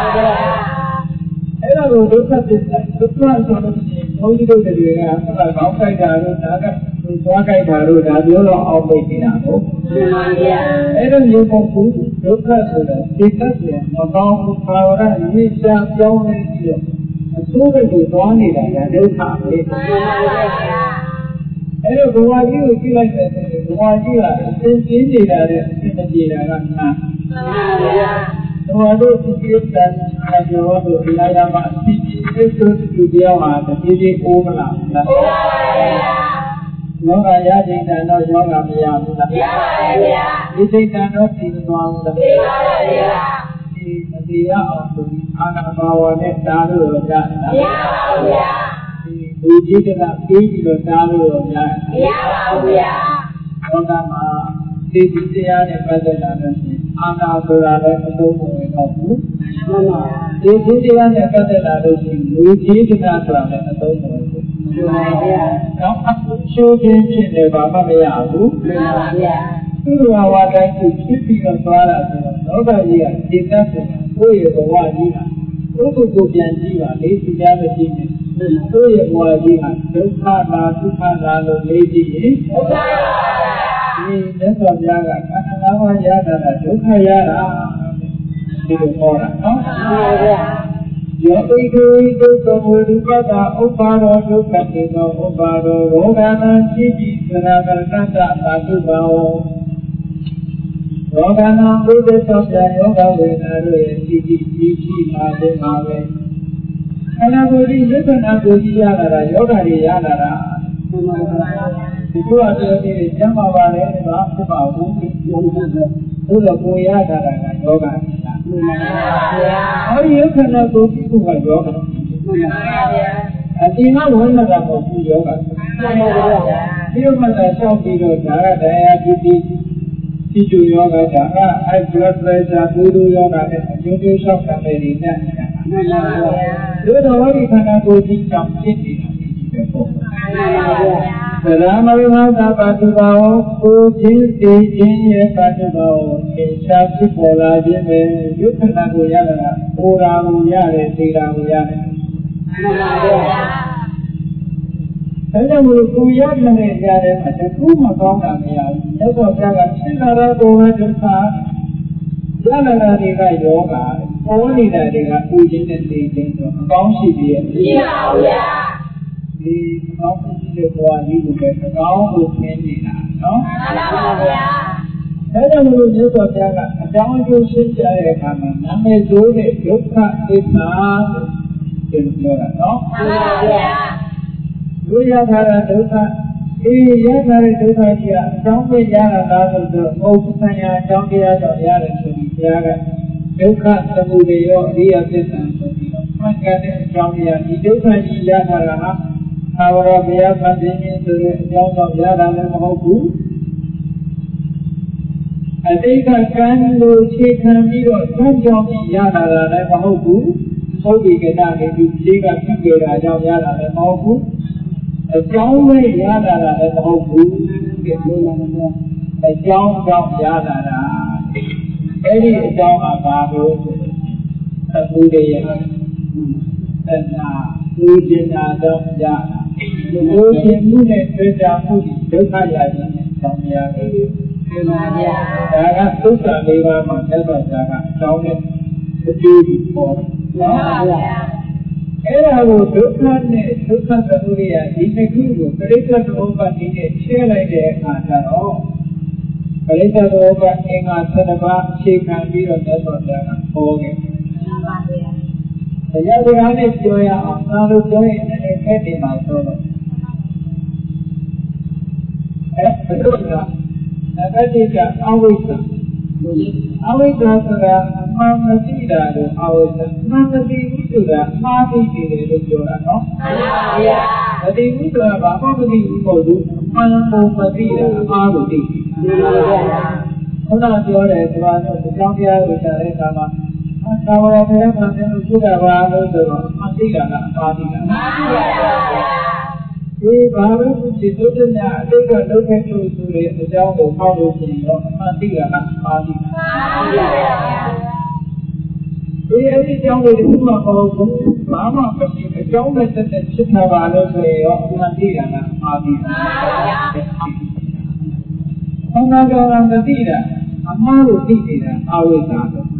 Speaker 1: အဲ့ဒါကိုဒုက္ခဖြစ်တယ်ဒုက္ခဆိုလို့ရှိရင်ဘုန်းကြီးတို့တွေကခေါင်းကိုက်တာတို့ဒါကသွားကိုက်တာတို့ဒါပြောတော့အောင်ပိတ်နေတာဟုတ်မှန်ပါဗျာအဲ့ဒါမျိုးပုံကူဒုက္ခဆိုတာဒီကပ်ပြန်မကောင်းဘူးဘာဝရရေရှားပြောင်းနေပြီးတော့အဆိုးတွေကိုသွားနေတာကဒုက္ခပဲမှန်ပါဗျာအဲ့တော့ဘဝကြီးကိုကြည့်လိုက်တဲ့အခါဘဝကြီးကအစဉ်ကျင်းနေတာတဲ့အစဉ်မပြေတာကမှန်ပါဗျာဘဝတို့ဒီကိစ္စအကျော်တို့ဒီလာရမှာအစီအစဉ်ဆိုသူပြောင်းဟာတပြေးပြေးအိုးမလားမှန်ပါဗျာယောဂရခြင်းတန်တော့ယောဂမရဘူးလားမရပါဘူးဗျာဒီစိတ်တန်တော့သိသွားဘူးလားသိပါပါဗျာဒီမတရားအောင်ဆိုပြီးအာနာပါဝနဲ့တားလို့ရတာမရပါဘူးဗျာဒီလူကြီးကပြေးပြီးတော့တားလို့ရမရပါဘူးဗျာဘောဓမှာဒီတရားနဲ့ပတ်သက်လာလို့ရှိရင်အာနာဆိုတာလည်းအသုံးဝင်တော့ဘူးမှန်ပါဒီတရားနဲ့ပတ်သက်လာလို့ရှိရင်လူကြီးကဆိုတာလည်းအသုံးဝင်ဘူးမှန်ပါဗျာတော့အခုချိုးခြင်းဖြစ်နေပါမမရဘူးမှန်ပါဗျာသူ့ဘာဝတိုင်းကိုဖြစ်ပြီးတော့သွားတာဆိုတော့လောကကြီးကဒီကပ်ကိုယ့်ရဲ့ဘဝကြီးကကိုယ့်ကိုယ်ပြန်ကြည့်ပါလေဒီကြားမရှိနဲ့ကိုယ့်ရဲ့ဘဝကြီးဟာဒုက္ခလားဒုက္ခလားလို့လေ့ကြည့်ရင်ဒုက္ခပါဗျာဒီမြတ်စွာဘုရားကခန္ဓာ၅ပါးရတာဒုက္ခရတာဒီလိုဟောတာနော်မှန်ပါဗျာယောပိခေဒုက္ခဝိရုပတာဥပါရောဒုက္ခတေသောဥပါရောရောဂနာရှိတိသရကတ္တသာတုဘောရောဂနာဘုဒ္ဓသောပြယောဂဝေဒနာတို့ရဲ့ရှိတိရှိပါတဲ့မှာပဲခန္ဓာကိုယ်ကြီးယုက္ခနာကိုကြီးရတာယောဂတွေရတာဒီလိုအပြောသေးကျမ်းပါပါလေဘာဖြစ်ပါဘူးဘုရားကိုရတာကယောဂတွေရမှန်ပါဗျာဟောဒီယုက္ခနာကိုကြီးကယောဂမှန်ပါဗျာအတိမဝိနတာကိုကြီးယောဂမှန်ပါဗျာဒီဥစ္စာဆောက်ပြီးတော့ဒါကတရားကြည့်ဒီကျူယောဂဒါက high blood pressure ဒူးဒူးယောဂနဲ့အကျိုးကျိုးရှောက်တာတွေနဲ့မှန်ပါဗျာဒီတော့ဒီခန္ဓာကိုယ်ကြီးကြောင့်ဖြစ်နေတာဒီပဲပေါ့မှန်ပါဗျာသရမဝိမာသပါတုပါဝကိုခြင်းသိခြင်းရဲ့ပါတုပါဝသင်္ချာဖြစ်ပေါ်လာခြင်းပဲယုက္ခဏကိုရတာဟိုရာကိုရတယ်သိတာကိုရတယ်မှန်ပါဗျာဒါကြောင့်မို့ကိုရတဲ့ကြတဲ့မှာတခုမကောင်းတာမရဘူး။သောတာကဖြစ်လာတော့ကိုယ်ဒုက္ခရလာတာတွေကယောဂပေါ်နေတာတွေကပူခြင်းနဲ့သိခြင်းဆိုအကောင်းရှိသေးရဲ့မရှိပါဘူးဗျာ။ဒီကောင်းရှိတဲ့ဘဝကြီးကိုပဲအကောင်းကိုခင်းနေတာနော်မှန်ပါဗျာ။ဒါကြောင့်မို့သောတာကအကြောင်းအကျိုးရှင်းပြတဲ့အခါမှာနာမည်ဆိုးတဲ့ဒုက္ခသစ္စာကိုပြောတာနော်မှန်ပါဗျာ။လူရထားတဲ့ဒုက္ခရထားတဲ့ဒုက္ခကြီးကအကြောင်းပဲရတာလားဆိုတော့ဘုရားဆံရအကြောင်းတရားတော့ရတယ်ဆိုပြီးဘုရားကဒုက္ခသမုဒယရောအရိယသစ္စာဆိုပြီးတော့မှတ်ကန်တဲ့အကြောင်းတရားဒီဒုက္ခကြီးရထားတာဟာသာဝရဘုရားဗတ်ခြင်းဆိုတဲ့အကြောင်းတော့ရတာလည်းမဟုတ်ဘူးအတိတ်ကကံလို့ခြေခံပြီးတော့ကံကြောင့်ရတာလည်းမဟုတ်ဘူးသုတ်ဒီကတနေဒီခြေကပြုခဲ့တာကြောင့်ရတာလည်းမဟုတ်ဘူးအကြောင်းပဲရတာလည်းမဟုတ်ဘူးဒီလိုလားအကြောင်းကြောင့်ရတာအဲ့ဒီအကြောင်းဟာဘာလို့အမှုတွေရတဏှာလူကျင်တာတော့ရတာလူကျင်မှုနဲ့တွေ့တာမှုဒုက္ခရခြင်းကြောင့်ရပဲဒီမှာဗျာဒါကသုစ္စာလေးပါးမှာသက်တော်ကြာကအကြောင်းနဲ့အကျိုးကိုပေါ်နော်ဗျာအဲ့ဒါကိုဒုက္ခနဲ့ဒုက္ခသမုဒယဒီနှစ်ခုကိုပရိစ္ဆေသမုပ္ပါဒိနဲ့ရှင်းလိုက်တဲ့အခါကျတော့ပရိစ္ဆေသမုပ္ပါအင်္ဂါ7ပါးအခြေခံပြီးတော့သက်တော်ကြာကပေါ်ခဲ့တယ်။မှန်ပါဗျာ။တရားစကားနဲ့ပြောရအောင်သာလို့ပြောရင်လည်းခက်တယ်မှာဆိုတော့ဘယ်လိုလဲနဂတိကအဝိဇ္ဇာအဝိဇ္ဇာဆိုတာအမှန်မသိတာလို့အဝိဇ္ဇာအမှန်မသိဘူးဆိုတာမှားသိတယ်လို့ပြောတာနော်မှန်ပါဗျာမသိဘူးဆိုတာဘာမှမသိဘူးပေါ့ဘူးအမှန်ကိုမသိတာအမှားကိုသိမှန်ပါဗျာခုနပြောတယ်ဒီမှာတော့ကြောင်းတရားကိုရှာတဲ့အခါမှာသာဝရတရားမှန်တယ်လို့ပြောတာပါလို့ဆိုတော့အတိတ်ကပါတိကမှန်ပါဗျာဒီဘာလို့ဒီသုတ္တနာအတိတ်ကလုပ်ခဲ့လို့ဆိုတဲ့အကြောင်းကိုဟောလို့ရှိရင်တော့အတိတ်ကပါတိကမှန်ပါဗျာဒီအတိတ်ကြောင့်ဒီခုမှမဟုတ်ဘူးဘာမှမရှိအကြောင်းနဲ့တက်ဖြစ်လာပါလို့ဆိုရင်ရောအတိတ်ကပါတိကမှန်ပါဗျာဘုရားတော်ကမသိတာအမှားကိုသိနေတာအဝိဇ္ဇာပဲ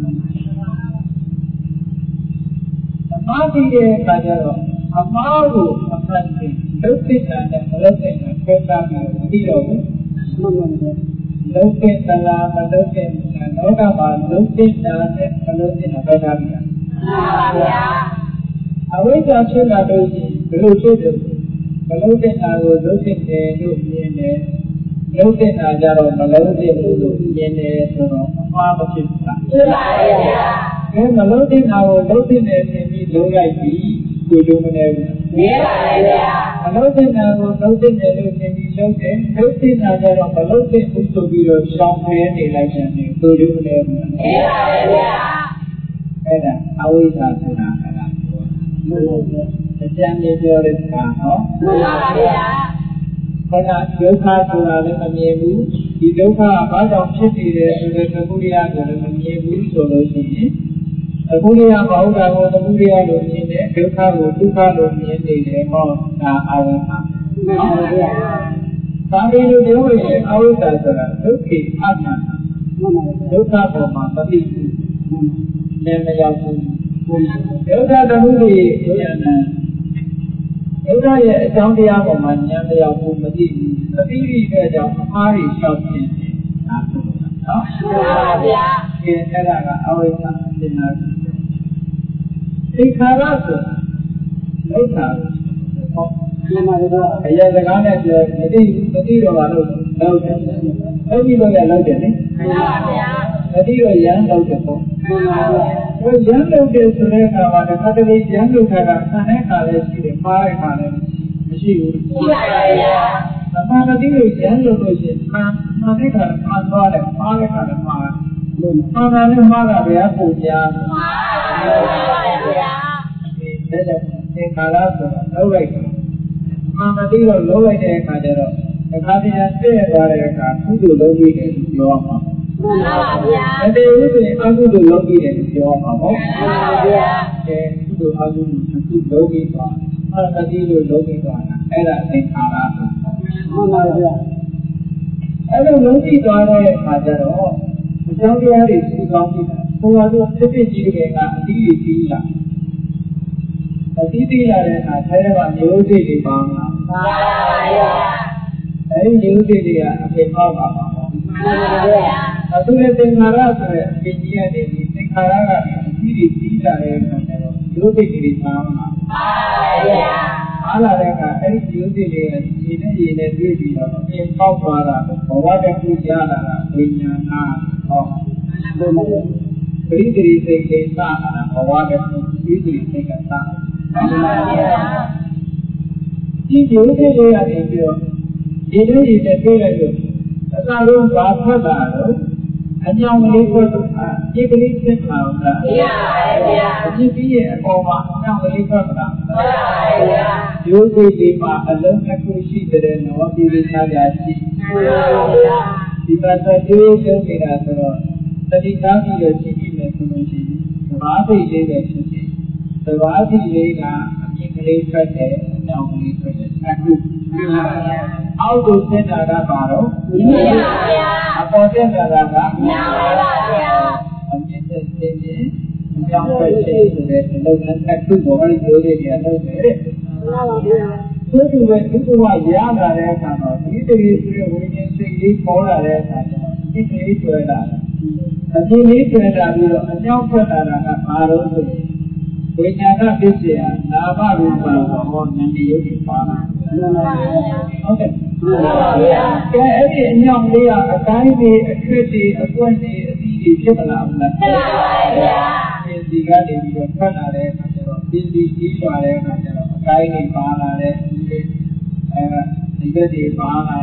Speaker 1: အမှားသိတဲ့အခါကျတော့အမှားကိုအမှန်သိလုပ်သိတာနဲ့မလုပ်သိတာဆွဲထားပြီးမသိတော့ဘူးလုပ်သိသလားမလုပ်သိဘူးလောကမှာလုပ်သိတာနဲ့မလုပ်သိတာဆွဲထားပြီးတာမှန်ပါဗျာအဝိဇ္ဇာဖြစ်လာလို့ရှိရင်ဘယ်လိုဖြစ်တယ်မလုပ်သိတာကိုလုပ်သိတယ်လို့မြင်တယ်လုပ်တဲ့အခါကျတော့မလုပ်တဲ့ဘူးလို့မြင်တယ်ဆိုတော့အမှားမဖြစ်ဘူးလားဖြစ်ပါရဲ့ဗျာအဲမလုပ်တဲ့အခါကိုလုပ်တဲ့နေပြီးလုပ်လိုက်ပြီးကိုလုံးမနေဘူးမြင်ပါရဲ့ဗျာမလုပ်တဲ့အခါကိုလုပ်တဲ့နေလို့မြင်ပြီးလုပ်တယ်လုပ်တဲ့အခါကျတော့မလုပ်တဲ့ဘူးဆိုပြီးတော့ရှောင်ဖယ်နေလိုက်တယ်ကိုလုံးမနေဘူးမြင်ပါရဲ့ဗျာအဲ့ဒါအဝိဇ္ဇာဆိုတာအဲ့ဒါအကျဉ်းလေးပြောတဲ့အခါနော်မှန်ပါဗျာခန္ဓာဒုက္ခဆိုတာလည်းမမြင်ဘူးဒီဒုက္ခကဘာကြောင့်ဖြစ်နေတယ်ဆိုတဲ့သမုဒယကိုလည်းမမြင်ဘူးဆိုလို့ရှိရင်သမုဒယမဟုတ်တာကိုသမုဒယလို့မြင်တယ်ဒုက္ခကိုဒုက္ခလို့မြင်နေတယ်ဟောဒါအဝိဇ္ဇာမှန်ပါဗျာဒါပေမဲ့ဒီလိုရင်အဝိဇ္ဇာဆိုတာဒုက္ခိအတ္တဒုက္ခပေါ်မှာမသိဘူးလည်းမရောက်ဘူးဒုက္ခသမုဒယဉာဏ်ဒုက္ခရဲ့အကြောင်းတရားပေါ်မှာဉာဏ်မရောက်ဘူးမသိဘူးအသိဉာဏ်ရဲ့အကြောင်းအမှားတွေလျှောက်ခြင်းဒါဆိုတော့နော်မှန်ပါဗျာဒီအဲ့ဒါကအဝိဇ္ဇာအရှင်းအားသင်္ခါရဆိုလောက်တာဟောမှန်ပါဗျာအရာစကားနဲ့ပြောမသိတော့ပါလို့လောက်တယ်အဲ့ဒီလိုရလောက်တယ်နိမှန်ပါဗျာမသိတော့ရမ်းလောက်တယ်ပေါ့မှန်ပါဗျာရမ်းလုပ်တယ်ဆိုတဲ့အခါမှာတစ်ခါတလေရမ်းလုပ်တာကဆန်တဲ့ခါလည်းရှိတယ်မှားတဲ့ခါလည်းမရှိဘူးရှိပါရဲ့။အမှန်တည်းလို့ရမ်းလို့ရှိရင်မှန်တဲ့ခါမှန်သွားတယ်မှားတဲ့ခါလည်းမှားတယ်။မှန်တာနဲ့မှားတာပဲအကုန်များ။မှားပါရဲ့ဗျာ။ဒီတဲ့သင်္ခါရဆိုတာလုံးလိုက်တာ။မှန်တည်းလို့လုံးလိုက်တဲ့အခါကျတော့တစ်ခါတည်းတည့်သွားတဲ့အခါကုသိုလ်လုံးပြီးတယ်လို့ပြောမှာ။မှန်ပါဗျာ။တကယ်လို့ဆိုရင်အကုသိုလ်လုံးပြီးတယ်လို့ပြောမှာပေါ့။မှန်ပါဗျာ။ကုသိုလ်အကုသိုလ်လုံးပြီးသွားမှန်တည်းလို့လုံးပြီးသွားတာအဲ့ဒါသင်္ခါရဆိုမှန်ပါဗျာအဲ့လိုလုံးပြီးသွားတဲ့အခါကျတော့အကြောင်းတရားတွေစုပေါင်းပြီးတာဘုရားတို့ဖြစ်ဖြစ်ကြီးတွေကအသီးတွေပြီးလာအသီးပြီးလာတဲ့အခါထဲကမျိုးစိတ်တွေပေါင်းလာမှန်ပါဗျာအဲ့ဒီမျိုးစိတ်တွေကအပြင်ပေါက်ပါမှာပေါ့မှန်ပါဗျာအခုလည်းသင်္ခါရဆိုတဲ့အပြင်ကြီးရနေပြီးသင်္ခါရကအသီးတွေပြီးလာတဲ့အခါကျတော့မျိုးစိတ်တွေပေါင်းလာမှန်ပါဗျာအားလာတဲ့အခါအဲ့ဒီမျိုးစိတ်တွေကရေနဲ့တွေ့ပြီးတော့အပြင်ပေါက်သွားတာဘဝတစ်ခုရလာတာဝိညာဏဟောပရိသေရိစိတ်ကိစ္စတာဘဝတစ်ခုပရိသေရိစိတ်ကသာမှန်ပါဗျာဒီမျိုးစိတ်တွေကနေပြီးတော့ရေနဲ့တွေ့လိုက်လို့အသာလုံးဘာဖတ်တာတော့အညောင်ကလေးကိုဒီကလေးဖြစ်မှာလားမရပါဘူးဗျာဒီပြီးရဲ့အပေါ်မှာအညောင်ကလေးဖတ်တာမရပါဘူးဗျာရိုးသေးလေးမှာအလုံးတစ်ခုရှိတဲ့နော်ဒီလိုသားကြရှိမှန်ပါဗျာဒီပါစတေးကျုံနေတာဆိုတော့တတိသားပြီးတော့ရှိပြီမယ်ဆိုလို့ရှိရင်သဘာဝလေးပဲဖြစ်ဖြစ်သဘာဝလေးကအမြင်ကလေးထွက်တယ်အညောင်ကလေးထွက်တယ်အခုမှန်ပါဗျာအောက်ကိုဆင်းတာကပါတော့မှန်ပါဗျာအပေါ်ဆင်းတာကမှန်ပါဗျာအမြင့်သက်ခြင်းချင်းအကြောင်းပဲရှိတဲ့လုပ်ငန်းတစ်ခုပေါ်ပြီးရိုးလေးတွေလုပ်တယ်တဲ့မှန်ပါဗျာသူတို့ပဲဒီဘဝရလာတဲ့အခါမှာဒီတည်းဆိုတဲ့ဝိညာဉ်စိတ်လေးပေါ်လာတဲ့အခါကျတော့ဒီကလေးတွေ့လာတယ်အမြင်လေးတွေ့လာပြီးတော့အကြောင်းထွက်လာတာကဘာလို့ဆိုရင်ဝိညာဏပစ္စယနာမရူပဘောဉာဏ်ရုပ်တွေပါလာဟုတ်ကဲ့မှန်ပါဗျာကဲအဲ့ဒီအညောင်လေးကအတိုင်းတွေအထွတ်တွေအပွင့်တွေအသီးတွေဖြစ်မလားဖြစ်ပါဗျာဒီကနေပြီးတော့ထွက်လာတဲ့အခါကျတော့ဒီကြီးလာတဲ့အခါကျတော့အတိုင်းတွေပါလာတဲ့ဒီဘက်တွေပါလာတဲ့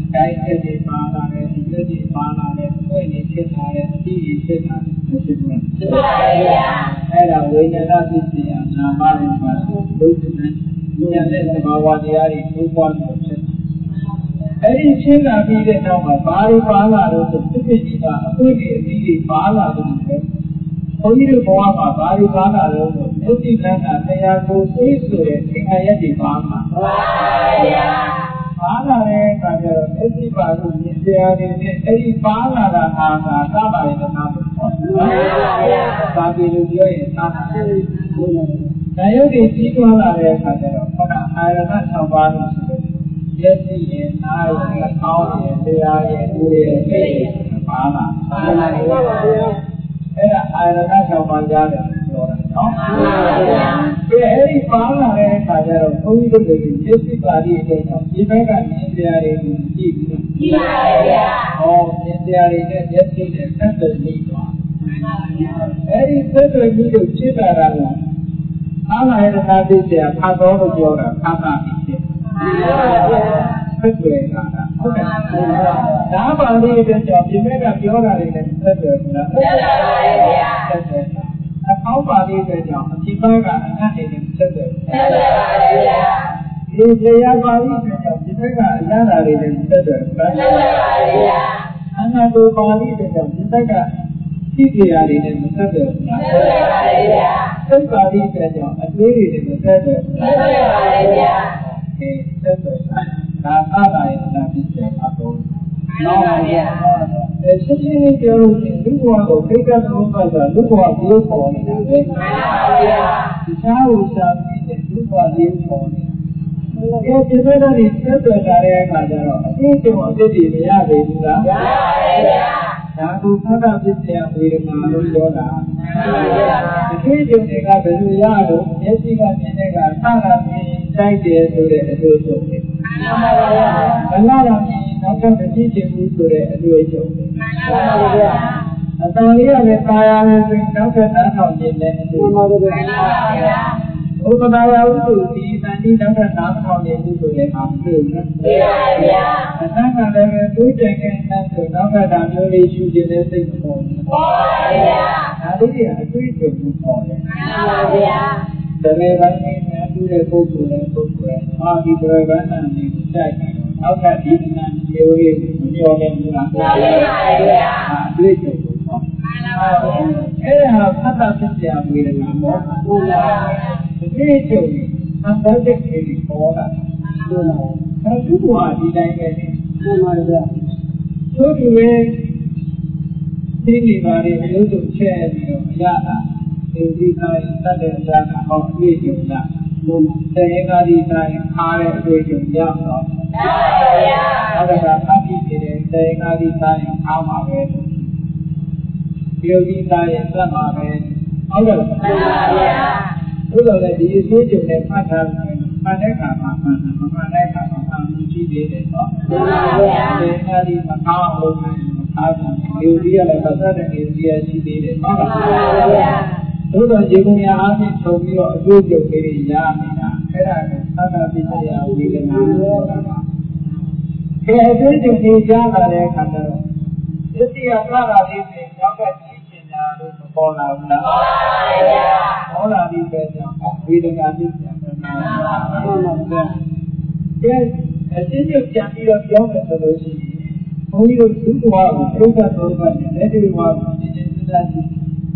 Speaker 1: တိုင်းချက်တွေပါလာတယ်ဒီချက်တွေပါလာတယ်ဘယ်နေဖြစ်လာတယ်အတိအဖြစ်လာတယ်ဖြစ်မှာဖြစ်ပါဗျာအဲ့ဒါဝိညာဏပစ္စည်းအနာမရူပဆိုဒုက္ခနဲ့ဉာဏ်နဲ့သဘာဝတရားတွေကိုပွားလို့ဖြစ်အဲ့ဒီရှင်းလာပြီးတဲ့နောက်မှာဘာတွေပါလာတော့ဆိုဖြစ်ဖြစ်ကြီးကအခွင့်အရေးအပြီးတွေပါလာတယ်ပဲဘုန်းကြီးတို့ဘဝမှာဘာတွေပါလာလို့ဆိုမြတ်တိလန်းတာတရားကိုသိဆိုတဲ့သင်္ခါရတွေပါမှာပါဗျာပါလာတဲ့အခါကျတော့မြတ်တိပါလို့မြင်တရားတွေနဲ့အဲ့ဒီပါလာတာဟာသဘာဝရဏလို့ခေါ်တယ်ပါဗျာသာပေလို့ပြောရင်သာတယ်နာယုတ်တွေကြီးထွားလာတဲ့အခါကျတော့ခေါင်းအာရဏ6ပါးလို့ဆိုတယ်မျက်စိရဲ့နားရဲ့နှာခေါင်းရဲ့တရားရဲ့ကိုယ်ရဲ့စိတ်ရဲ့ပါလာပါဗျာအဲ့ဒါအာရဏ6ပါးကြားတယ်ပြောတာနော်မှန်ပါဗျာအဲ့ဒီပါလာတဲ့အခါကျတော့ဘုန်းကြီးတို့တွေမျက်စိပါဠိအတွက်တော့ဒီဘက်ကမြင်တရားတွေကိုကြည့်ပြီးကြည့်ပါဗျာဟောမြင်တရားတွေနဲ့မျက်စိနဲ့ဆက်သွယ်ပြီးသွားအဲ့ဒီဆက်သွယ်ပြီးလို့ဖြစ်တာကအာမယတနာသိစရာဖတ်တော်လို့ပြောတာဖတ်တာဖြစ်တယ်ဆက်သွယ်တာဟုတ်ကဲ့ဒါပါဠိအတွက်ကြောင့်ဒီဘက်ကပြောတာတွေနဲ့ဆက်သွယ်တာဆက်ပါပါဗျာဆက်သွယ်တာအကောင်းပါဠိအတွက်ကြောင့်အဖြစ်ပါကအနတ်တွေနဲ့ဆက်သွယ်ဆက်ပါပါဗျာဒီတရားပါဠိအတွက်ကြောင့်ဒီဘက်ကအရသာတွေနဲ့ဆက်သွယ်ဆက်ပါပါဗျာအနာတောပါဠိအတွက်ကြောင့်ဒီဘက်ကသိတရားတွေနဲ့ဆက်သွယ်ဆက်ပါပါဗျာစိတ်ပါဠိအတွက်ကြောင့်အတွေးတွေနဲ့ဆက်သွယ်ဆက်ပါပါဗျာဆက်သွယ်ဒါသာသာရဏပစ္စည်းအတော်နော်ပါဗျာရှင်းရှင်းလေးပြောလို့လူဘဝကိုခိကသမုပ္ပါဒလူဘဝပြောပေါ်နေတာပဲမှန်ပါဗျာဒီချာဥစ္စာပြီးတဲ့လူဘဝပြောပေါ်နေတာဒီဘက်ကနေဆက်သွယ်ကြတဲ့အခါကျတော့အသိတုံအသိတွေမရပေဘူးလားရပါဗျာဒါကိုသတ္တပစ္စယဝေဒနာလို့ပြောတာမှန်ပါဗျာအသိတုံတွေကဘယ်လိုရလို့မျက်စိကမြင်တဲ့ကသတာမြင်တိုက်တယ်ဆိုတဲ့အတွေ့အကြုံတွေမှန်ပါဗျာဘယ်လာတော့နောက်ကမကြည့်ချင်ဘူးဆိုတဲ့အတွေ့အကြုံတွေမှန်ပါဗျာအတန်လေးကလည်းပါရတယ်ဆိုရင်နောက်ကနားထောင်ခြင်းနဲ့အတွေ့မှန်ပါဗျာဥပဒါယဝတ္ထုဒီတန်တိနောက်ကနားထောင်ခြင်းဘူးဆိုတဲ့အားတွေ့နော်သိပါဗျာအတန်ကလည်းတွေးကြိုက်တဲ့နဲ့ဆိုနောက်ကဒါမျိုးလေးရှုခြင်းနဲ့စိတ်ပေါ်တယ်ဟုတ်ပါဗျာဒါလေးတွေအတွေ့အကြုံကိုပေါ်တယ်မှန်ပါဗျာတရေဘန်းနဲ့တူတဲ့ပုဂ္ဂိုလ်နဲ့ပုဂ္ဂိုလ်ရဲ့အာဒီတရေဘန်းနဲ့ကိုတိုက်ပြီးတော့နောက်ကဒီနံမျိုးလေးမမျောနဲ့ဘူးလားမှန်ပါဗျာအတွေ့အကြုံကိုပေါ်မှန်ပါဗျာအဲ့ဒါဖတ်တာဖြစ်ကြဝေဒနာပေါ့ဟုတ်လားဒီကျုံသံသတ်တဲ့ခေဒီပေါ်တာဟုတ်လားအဲသူ့ဘဝဒီတိုင်းပဲနေမှန်ပါဗျာသူ့ဒီပဲဒီနေပါလေမျိုးစုံချက်ပြီးတော့အရသာဒီတိုင်းတတ်တဲ့အရာကဟောအတွေ့အကြုံရလို့တေငါဒီတိုင်းအားတဲ့အတွေ့အကြုံရတော့မှန်ပါဗျာအဲ့ဒါကဖတ်ပြီးနေတဲ့တေငါဒီတိုင်းအားမှာပဲဒီလိုဒီတိုင်းသတ်မှာပဲဟုတ်ကဲ့မှန်ပါဗျာဘုရားလည်းဒီအတွေ့အကြုံနဲ့ဖတ်ထားတယ်ဖတ်တဲ့အခါမှာမှန်တယ်မမှန်တဲ့အခါမှာမှန်ရှိသေးတယ်နော်မှန်ပါဗျာတေငါဒီမကောင်းလို့အားဖြင့်ဒီလိုဒီရလည်းပတ်သက်တဲ့ဒီရရှိသေးတယ်ဟုတ်ပါဗျာသို့တော်ရေကုန်ရာအားဖြင့်ထုံပြီးတော့အကျိုးပြုတ်လေးတွေရနေတာအဲ့ဒါကိုသတ္တပစ္စယဝေဒနာလို့ပြောတာပါအဲအကျိုးပြုတ်လေးကြားလာတဲ့အခါကျတော့သတိရကလာလေးနဲ့နောက်ကကြည့်ချင်တာလို့မပေါ်လာဘူးလားပေါ်ပါဗျာပေါ်လာပြီးပဲကြောင့်ဝေဒနာပစ္စယဝေဒနာဟုတ်ပါဗျာအဲအကျိုးပြုတ်ပြန်ပြီးတော့ပြောမယ်ဆိုလို့ရှိရင်ဘုန်းကြီးတို့သုတဝါကိုပြိဿသောကနဲ့လက်တွေ့ဝါကိုရှင်းရှင်းသိတာရှိ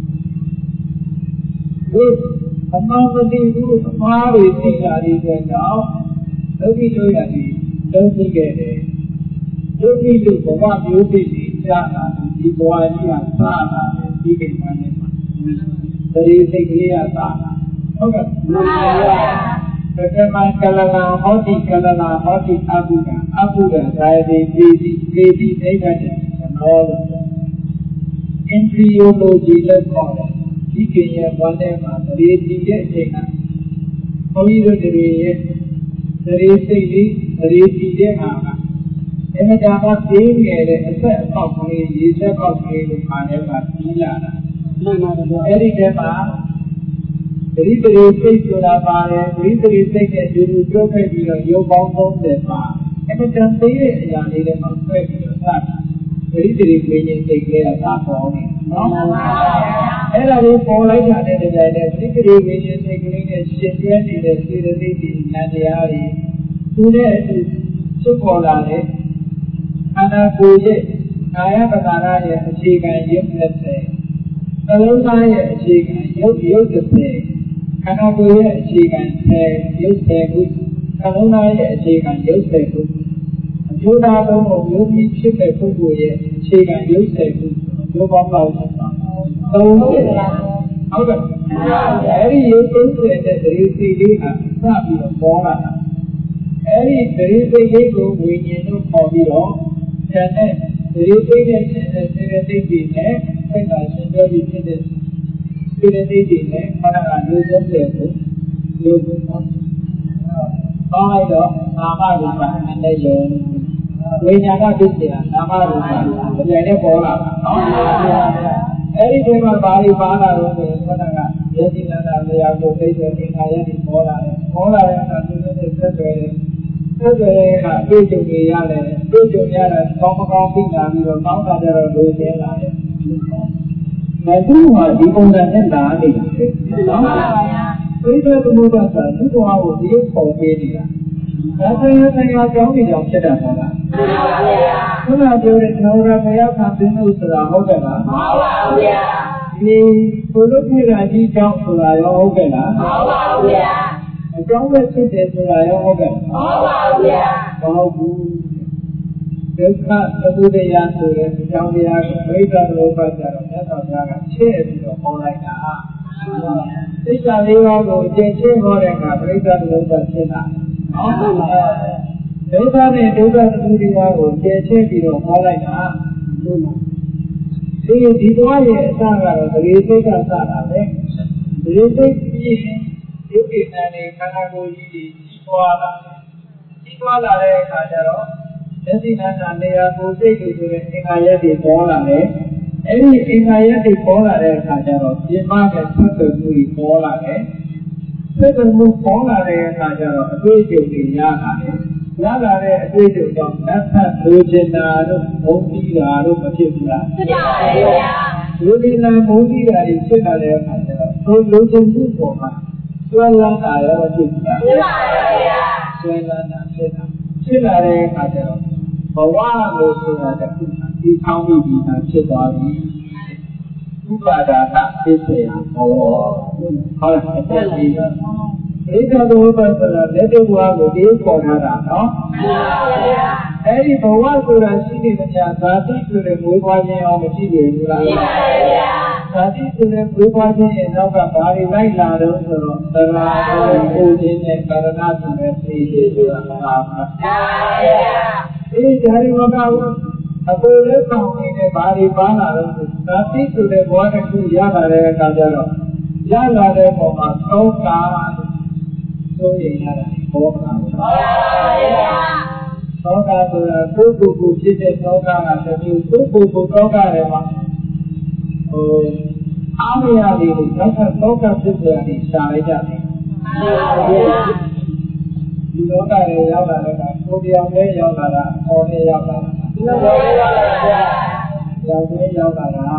Speaker 1: အမှန်မသိဘူးအမှားတွေသိတာတွေကြောင့်ဒုက္ခိတို့ရတယ်ဒုက္ခိခဲ့တယ်ဒုက္ခိတို့ဘဝမျိုးသိနေကြတာဒီဘဝကြီးကသာတာဒီကိစ္စနဲ့တရေစိတ်ကလေးကသာဟုတ်ကဲ့မှန်ပါဗျာတကယ်မှကလနာဟောတိကလနာဟောတိအဘုဒ္ဓဇာတိပိတိပိတိအိဗတ်တယ်ဘောလို့ embryology လို့ခေါ်တယ်ဒီကိရဲ့ဘဝနဲ့မှာတရေတည်တဲ့အချိန်ကဘုန်းကြီးတို့တရေရဲ့တရေစိတ်လေးတရေတည်တဲ့ဟာကအမှန်တရားသေးငယ်တဲ့အဆက်အပေါက်ကလေးရေဆက်ပေါက်ကလေးကိုခါထဲမှာပြီးလာတာမှန်ပါတယ်အဲ့ဒီတည်းမှာတတိပရိစိတ်ဆိုတာပါတယ်ပရိစိတ်နဲ့ဒီလိုပြောခဲ့ပြီးတော့ရုပ်ပေါင်း30ပါအဲ့ဒါတန်သေးတဲ့အရာလေးတွေမှာဆွဲပြီးတော့စပရိသေဝိညာဉ်စိတ်ကလေးကသာပေါ်နေနော်အဲ့ဒါလေးပေါ်လိုက်တာနဲ့တပြိုင်နက်ပရိသေဝိညာဉ်စိတ်ကလေးနဲ့ရှင်ပြနေတဲ့စေတသိက်ဒီဉာဏ်တရားတွေသူနဲ့အတူဖြစ်ပေါ်လာတဲ့ခန္ဓာကိုယ်ရဲ့ကာယပဒါနရဲ့အခြေခံရုပ်30သလုံးသားရဲ့အခြေခံရုပ်30ခန္ဓာကိုယ်ရဲ့အခြေခံ10ရုပ်10ခုသလုံးသားရဲ့အခြေခံရုပ်10ခုအကျိုးသားဆုံးကိုမျိုးပြီးဖြစ်တဲ့ပုဂ္ဂိုလ်ရဲ့အခြေခံရုပ်10ခုမျိုးပေါင်းပါ30ဟုတ်ကဲ့အဲ့ဒီရုပ်30တဲ့ဒိဋ္ဌိလေးကစပြီးတော့ပေါ်လာတာအဲ့ဒီဒိဋ္ဌိလေးကိုဝိညာဉ်တို့ခေါ်ပြီးတော့ဉာဏ်နဲ့ဒီသိတဲ့စေတသိက်တွေနဲ့စိတ်ကရှင်ပြောပြီးဖြစ်တဲ့စေတသိက်တွေနဲ့ခန္ဓာကမျိုးစုံတဲ့ကိုမျိုးစုံပေါ့။ပေါင်းလိုက်တော့နာမရူပနဲ့ယုံဝိညာဏပစ္စယနာမရူပဒီကြိုင်နဲ့ပေါ်လာတာနော်။အဲ့ဒီထဲမှာဘာတွေပါလာလို့ဆိုရင်ခန္ဓာကယေတိနာနာလျာကိုသိတဲ့သင်္ခါရတွေပေါ်လာတယ်။ပေါ်လာတဲ့အခါသူတို့ဆက်သွယ်တယ်ဆက်သွယ်တဲ့အတွေ့အကြုံတွေရတယ်အတွေ့အကြုံရတာကောင်းမကောင်းသိလာပြီးတော့ကောင်းတာကြတော့လိုချင်လာတယ်။ဒါသူ့မှာဒီပုံစံနဲ့လာနေတာလေ။နော်။ပိဋကသမုပ္ပါဒ်သူ့ဘဝကိုဒီလိုပေါ်ပေးနေတာ။ဒါဆိုရင်ဆိုင်ရာကြောင်းတွေကြောင့်ဖြစ်တာမဟုတ်လား။မှန်ပါဗျာ။ခုနပြောတဲ့ကျွန်တော်တို့ဘယ်ရောက်ခံသိလို့ဆိုတာဟုတ်တယ်လား။မှန်ပါဗျာ။ဒီဘုလို့ပြတာဒီကြောင့်ဆိုတာရောဟုတ်ကဲ့လား။မှန်ပါဗျာ။အကြောင်းပဲဖြစ်တယ်ဆိုတာရောဟုတ်ကဲ့မှန်ပါဗျာမဟုတ်ဘူးဒုက္ခသမုဒယဆိုတဲ့အကြောင်းတရားကိုပရိသတ်လောဘကြတော့မြတ်စွာဘုရားကချဲ့ပြီးတော့ဟောလိုက်တာသစ္စာလေးပါးကိုအကျဉ်းချင်းဟောတဲ့အခါပရိသတ်လောဘဖြစ်တာဟုတ်ပါဘူးဒုက္ခနဲ့ဒုက္ခသမုဒယကိုကျယ်ချင်းပြီးတော့ဟောလိုက်တာဟုတ်ပါဒီသွားရဲ့အစကတော့သတိစိတ်ကစတာပဲသတိစိတ်ပြီးရုပ်ကိစ္စနဲ့ခန္ဓာကိုယ်ကြီးကြီးပွားလာတဲ့အခါကျတော့လက်ရှိနာနေရာကိုစိတ်ကိုဆိုတဲ့အင်္ဂါရက်တွေပေါ်လာတယ်။အဲဒီအင်္ဂါရက်တွေပေါ်လာတဲ့အခါကျတော့ပြင်းမတဲ့ဆက်သွယ်မှုတွေပေါ်လာတယ်။ဆက်သွယ်မှုပေါ်လာတဲ့အခါကျတော့အတွေ့အကြုံတွေရလာတယ်။ရလာတဲ့အတွေ့အကြုံကြောင့်လက်ဖက်လိုချင်တာတို့မုန်းတီးတာတို့မဖြစ်ဘူးလား။ဖြစ်ပါရဲ့ဗျာ။လူဒီနာမုန်းတီးတာတွေဖြစ်လာတဲ့အခါကျတော့လိုချင်မှုပေါ်မှာဆွဲလန်းတာရောဖြစ်တာဖြစ်ပါရဲ့ဗျာဆွဲလန်းတာဖြစ်လာတဲ့အခါကျတော့ဘဝလို့ဆိုတာတခုဒီကောင်းပြီးဖြစ်သွားပြီဥပါဒါကဖြစ်เสียဟောဟုတ်လားအဲ့ဒီဧကဘဝဆိုတာလက်တွေ့ဘဝကိုဒီပေါ်ထားတာနော်မှန်ပါဗျာအဲ့ဒီဘဝဆိုတာရှိနေကြဇာတိဆိုတဲ့မွေးဖွားခြင်းအောင်မရှိဘူးလားမှန်ပါဗျာဇာတိဆိုတဲ့မွေးဖွားခြင်းရဲ့နောက်ကဘာတွေလိုက်လာတော့ဆိုတော့သရဏကိုခြင်းနဲ့ကာရဏဆိုတဲ့သိရှိဆိုတာမှန်ပါဗျာဒီဓာရီမကဘူးအခုလည်းဆောင်နေတဲ့ဘာတွေပါလာတော့ဇာတိဆိုတဲ့ဘဝတစ်ခုရလာတဲ့အခါကျတော့ရလာတဲ့ပုံမှာသုံးကာဆိုရင်ရတာဘောကပါသောကဆိုတာကိုယ်ကိုယ်ဖြစ်တဲ့သောကကတစ်မျိုးကိုယ်ကိုယ်သောကတွေမှာအားမရသေးဘူးနောက်ထပ်သောကဖြစ်ပြန်ပြီးရှားလိုက်ကြတယ်ဒီလောကတွေရောက်လာတဲ့အခါကိုယ်ပြောင်းလဲရောက်လာတာအော်နဲ့ရောက်လာတာဒီလိုပဲရောက်လာတာရောက်နေရောက်လာတာ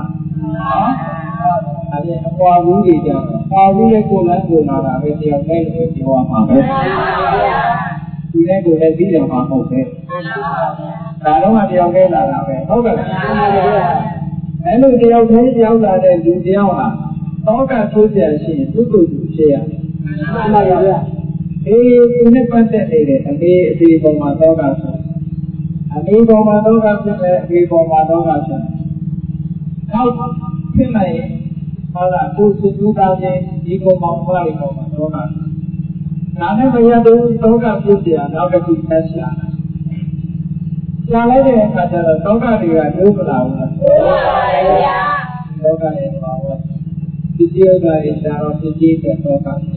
Speaker 1: အဲ့ဒီအပွားဘူးတွေကြောင့်ပွားဘူးလေးကိုယ်လည်းကိုယ်လာတာပဲတယောက်တည်းလို့ပြောရမှာပဲဒီနဲ့ကိုယ်လည်းပြီးရမှာမဟုတ်ဘူးဒါတော့မှတယောက်တည်းလာတာပဲဟုတ်ကဲ့အဲ့လိုတယောက်တည်းရောက်လာတဲ့လူတယောက်ဟာသောကထိုးပြန်ရှိရင်သူ့ကိုယ်သူဖြစ်ရတယ်မှန်ပါဗျာသူနဲ့ပတ်သက်နေတဲ့အမေပေါ်မှာသောကဆိုအမေပေါ်မှာသောကဖြစ်တယ်အမေပေါ်မှာသောကဖြစ်တယ်နောက်ဖြစ်လိုက်ရင်ဟုတ်လားကိုယ်စုစုသားချင်းဒီကောင်မောင်ဖလိုက်ပေါ်မှာသောကနာနဲ့မရတော့သောကဖြစ်ပြနောက်တစ်ခုဆက်ရှာရှာလိုက်တဲ့အခါကျတော့သောကတွေကဒုက္ခလာဘူးလားဟုတ်ပါဗျာသောကရဲ့ဘာဝဒီတိယကရေရှာတော့ဖြစ်ပြီးတဲ့သောကဖြစ်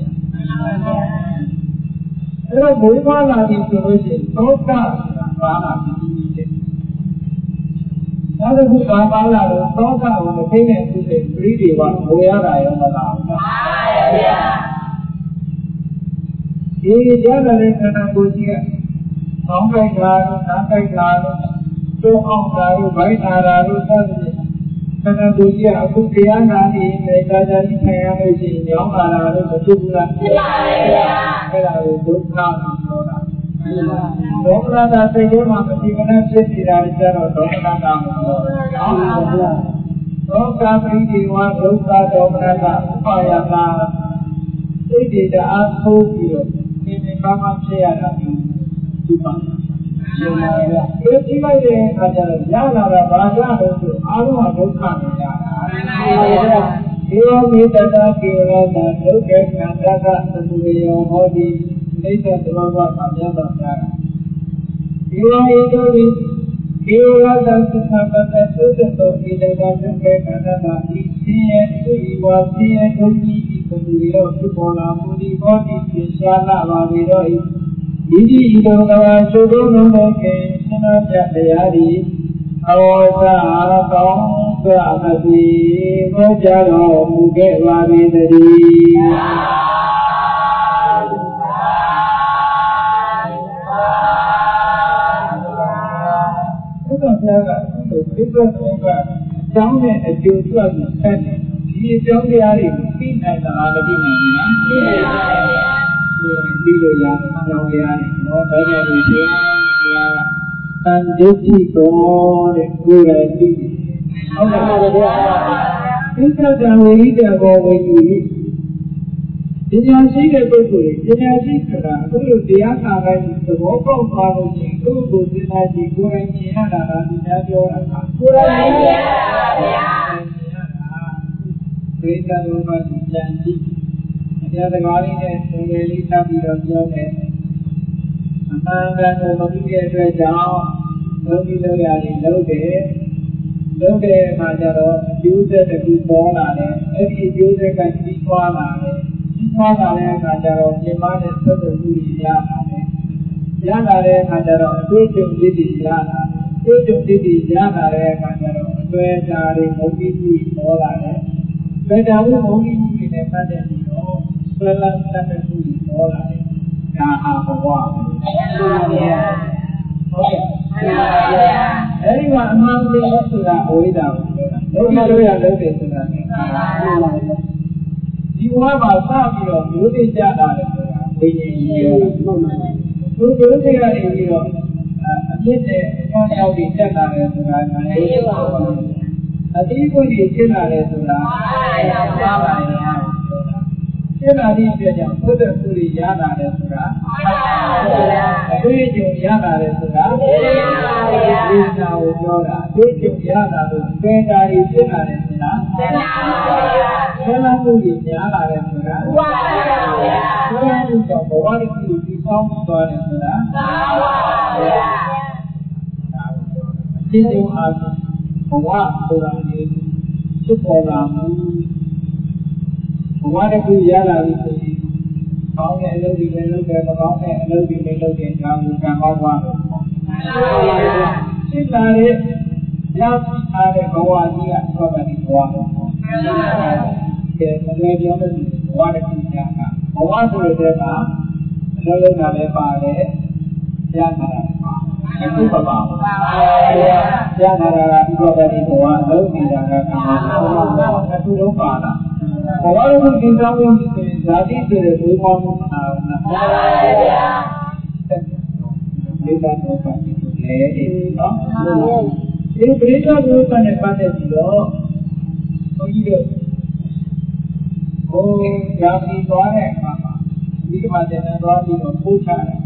Speaker 1: အဲ့တော့ဘုရားလာပြီဆိုလို့ရှိရင်သောကပါလာပြီးတယ်နောက်တစ်ခုပါလာတော့သောကကိုမသိတဲ့သူတွေပြိတွေပါဘိုးရတာရောမလားမှန်ပါဗျာဒီကြားတဲ့ခန္ဓာကိုယ်ကြီးကကောင်းကြိုက်တာတို့နားကြိုက်တာတို့သုံးအောင်တာတို့ဘိုင်းနာတာတို့စသဖြင့်ခန္ဓာကိုယ်ကြီးကအခုတရားနာနေမယ်ဒါကြကြီးခံရလို့ရှိရင်ညောင်းလာတာတို့မဖြစ်ဘူးလားဖြစ်ပါရဲ့ဗျာအဲ့ဒါကိုဒုက္ခလို့ပြောတာဒေါမနတာစိတ်ထဲမှာမတိမနဲ့ဖြစ်နေတာကြတော့ဒေါမနတာမပြောဘူးဒေါကပရိဒီဝဒုက္ခဒေါမနတာဥပါယတာစိတ်တွေတအားဆိုးပြီးတော့ဒီမှာမှဖြစ်ရတာမျိုးဒီပါရှင်ပါဗျာဒီကြည့်လိုက်တဲ့အခါကျတော့ရလာတာဘာကြလို့ဆိုအားလုံးကဒုက္ခပဲရတာဒီယောမိတတကေဝရတာဒုက္ခခန္ဓာကသမုဒယောဟောတိနိစ္စသဘောကမှမြတ်တော်များတာဒီဝိတုဝိကေဝရတာသုခပတ္တသုတ္တောဣဒကဒုက္ခခန္ဓာကဤသိယသူဤဝါသိယဒုက္ခိဤသမုဒယောသုဘောလာမူဒီဟောတိပြရှာလာပါပေတော့ဤဒီဒီဤတော်ကသုဒ္ဓလုံးတော်ကေသနာပြတရားဤအဝဇ္ဇအာကောင်းစွာမသိဟောကြားတော်မူခဲ့ပါပေတည်းဘုရားကအခုလိုပြည့်စုံသောအကြောင်းနဲ့အကျိုးအတွက်ကိုဆက်တယ်ဒီအကြောင်းတရားတွေကိုသိနိုင်တာမသိနိုင်ဘူးလားသိနိုင်ပါဘူးဒီလိုရအကြောင်းတရားတွေဟောတော်တယ်လို့ပြောတရားကတန်ဒိဋ္ဌိတော်တဲ့ကိုယ်ရည်သိဟုတ်ပါပါဗျာသစ္စာတံဝိရိတဘောဝိယူပညာရှိတဲ့ပုဂ္ဂိုလ်တွေပညာရှိဆိုတာအခုလိုတရားနာတိုင်းသဘောပေါက်သွားလို့ရှိရင်သူ့ကိုစဉ်းစားကြည့်ကိုယ်တိုင်မြင်ရတာကဒီများပြောတာပါကိုယ်တိုင်မြင်ရတာပါဗျာဒိဋ္ဌိဘုရားကိုကြံကြည့်အတရားစကားလေးနဲ့ဒီလိုလေးထားပြီးတော့ပြောတယ်အမှန်ကန်ကိုမသိတဲ့အတွက်ကြောင့်လုံးပြီးလို့ရတယ်လုံးတယ်လုံးတဲ့အခါကျတော့အကျိုးဆက်တစ်ခုပေါ်လာတယ်အဲ့ဒီအကျိုးဆက်ကကြီးထွားလာတယ်သွားလာတဲ့အခါကျတော့ပြင်ပနဲ့ဆက်သွယ်မှုရလာတယ်။ရလာတဲ့အခါကျတော့အတွေ့အကြုံလေးတွေရလာတယ်။အတွေ့အကြုံလေးတွေရလာတဲ့အခါကျတော့အတွေ့အကြုံတွေမုန်းပြီးပေါ်လာတယ်။ပေတာမှုမုန်းပြီးတွေနဲ့ပတ်သက်ပြီးတော့ဆွဲလန်းတတ်တဲ့မှုတွေပေါ်လာတယ်။ဒါဟာဘဝပဲ။ဟုတ်ပါဗျာ။ဟုတ်ကဲ့။အဲဒီမှာအမှန်တရားဆိုတာအဝိဇ္ဇာကိုပြောတာ။လုံးဝလို့ရလို့တယ်ဆိုတာကဟုတ်ပါဗျာ။ဒီဘဝမှာစပြီးတော့မျိုးသိကြတာလေဆိုတာဝိညာဉ်ကြီးရောဟုတ်ပါဘူးသူမျိုးသိရနေပြီးတော့အပြစ်နဲ့အကြောင်းရောက်ပြီးတက်လာတယ်ဆိုတာကလည်းပါပါအတိအကျဖြစ်လာတယ်ဆိုတာပါပါဖြစ်လာတဲ့အတွက်ကြောင့်ဘုဒ္ဓဆူရီရလာတယ်ဆိုတာအတွေ့အကြုံရလာတယ်ဆိုတာဒီနာကိုပြောတာအတွေ့အကြုံရလာလို့သင်္ကာရီဖြစ်လာတယ်ဆိုတာဆန္ဒမှုကြီးများလာတယ်ဆိုတာဆန္ဒမှုကြောင့်ဘဝတစ်ခုကိုဆောင်းသွားတယ်ဆိုတာအရှင်းဆုံးအားဖြင့်ဘဝဆိုတာလေဖြစ်ပေါ်လာမှုဘဝတစ်ခုရလာပြီဆိုရင်ကောင်းတဲ့အလုပ်တွေလည်းလုပ်တယ်မကောင်းတဲ့အလုပ်တွေလည်းလုပ်တယ်ဒါကိုကံကောင်းသွားတယ်ဖြစ်လာတဲ့ရောက်ထားတဲ့ဘဝကြီးကသောတာတိဘဝပဲကဲမလွယ်ပြောလို့ဘဝတစ်ခုညာကဘဝဆိုတဲ့ကအလုပ်လုပ်တာလည်းပါတယ်ရတာလည်းပါတယ်အခုပါပါရတာကဒီသောတာတိဘဝလုံးနေတာကကံကောင်းသွားတယ်အခုလုံးပါတာဘဝလုံးကိုသင်ဆောင်လို့ဆိုရင်ဇာတိဆိုတဲ့ဘုရားမှုနာနာမှန်ပါဗျာဒီကတော့ပါပြီလေနော်ဒီပရိသတ်ဘုရားနဲ့ပတ်သက်ပြီးတော့ဘုန်းကြီးတို့ဟိုရာသီသွားတဲ့အခါမှာဒီမှာတင်နေသွားပြီးတော့ပို့ချတယ်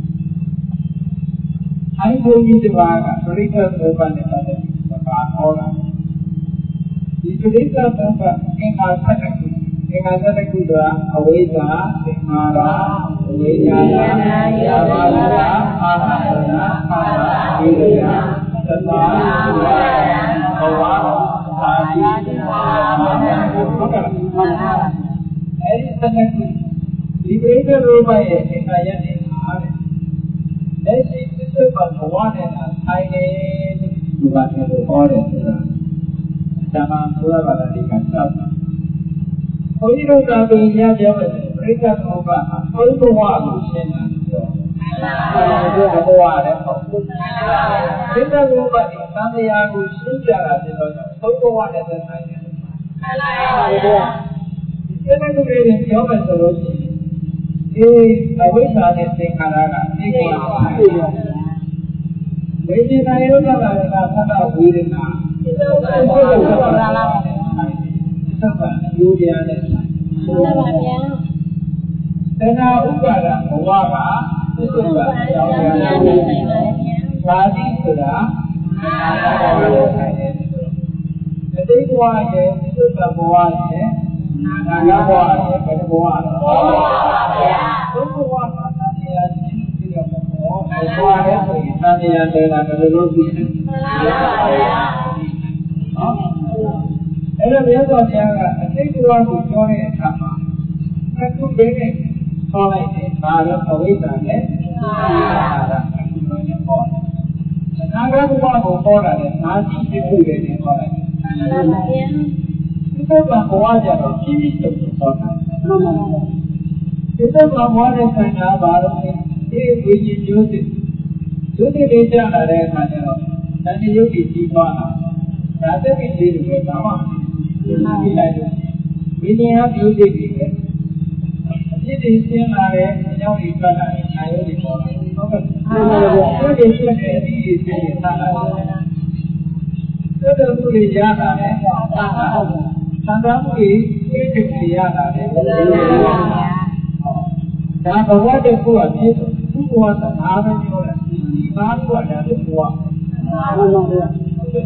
Speaker 1: အိုင်ဘုန်းကြီးတစ်ပါးကပရိသတ်ဘုရားနဲ့ပတ်သက်ပြီးတော့ဟောတာဒီပရိသတ်ဘုရားအင်္ဂါဆက်တဲ့ခုအင်္ဂါဆက်တဲ့ခုကအဝိဇ္ဇာသင်္ခါရဝိညာဏယာဘာဝအာဟာရအာဝိရိယသတ္တဝါဘဝအာဒီဟုတ်ကဲ့အဲဒီစနစ်ဒီပရိသေရူပရဲ့အင်္ဂါရတဲ့အားတဲ့လက်ရှိသစ္စာဘဝနဲ့ဆိုင်နေဒီဘာလို့ဟောတယ်ဆိုတာဓမ္မဘုရားဘာသာဒီကစောက်ဘုန်းကြီးတို့ကပင်ရပြောတယ်ပရိသေရူပအဘုဘဝကိုရှင်းတာပြောဘဝလည်းပေါ့ဒီကဘုရားဒီသံဃာကိုရှင်းပြတာဖြစ်တော့သုံးဘဝနဲ့သက်ဆိုင်တယ်ဒီကနေ့ကိုပြောမယ်ဆိုလို့ရှိရင်ဒီအဝိဇ္ဇာနဲ့သင်္ခါရကသိကိုဝိညာဉ်ရောဂါကသတ္တဝေဒနာသစ္စာအကျိုးတရားနဲ့ဆိုင်ပါပါဗျာတဏှာဥပါဒဘဝကသစ္စာအကြောင်းတရားနဲ့ဆိုင်ပါဗျာပါဠိဆိုတာအာဘဝနဲ့ဆိုင်တယ်အတိတ်ဘဝရဲ့သစ္စာဘဝရဲ့နာဂဘဝရဲ့ဘယ်ဘဝလဲဘဝပါဗျာဘုရားကတရားရှိပြီးတော့ဘဝရဲ့ဆိုရင်သံဃာတရားဘယ်လိုလုပ်ပြီးလဲမှန်ပါဗျာနော်အဲ့တော့မြတ်စွာဘုရားကအတိတ်ဘဝကိုပြောတဲ့အခါမှာအခုဒီနေ့ခေါ်လိုက်တယ်ဒါတော့အဝိဇ္ဇာနဲ့အခုလို့ရပေါ်တယ်အနာဂတ်ဘဝကိုခေါ်တာလေငါးကြီးဖြစ်ဖို့လည်းခေါ်လိုက်တယ်မှန်ပါဗျာဒီဘဝဘဝကြတော့ကြီးကြီးကျယ်ကျယ်ခေါ်တာမှန်ပါဗျာဒီဘဝဘဝနဲ့ဆန္ဒပါတော့ဒီဝိညာဉ်မျိုးစစ်သူတိလေးကြလာတဲ့အခါကျတော့တဏှယုတ်ကြီးသွားတာဒါသက်ပြီးလေးတွေဘာမှမဖြစ်လိုက်လို့ဝိညာဉ်ကမျိုးစစ်တွေပဲအဖြစ်တွေရှင်းလာတဲ့အကြောင်းတွေထွက်လာတယ်အာယုတွေပေါ်လာတယ်ဟုတ်ကဲ့မှန်ပါဗျာဒီရှင်းတဲ့အပြီးတွေရှင်းနေတာလာတယ်သက်တော်မှုတွေရတာလေသံဃာမှုတွေသိတဲ့တွေရတာလေဒါဘဝတခုအပြည့်စုံသူ့ဘဝကဒါပဲပြောတယ်ဒီဘာဘဝလဲသူ့ဘဝမှန်ပါဗျာဘုရား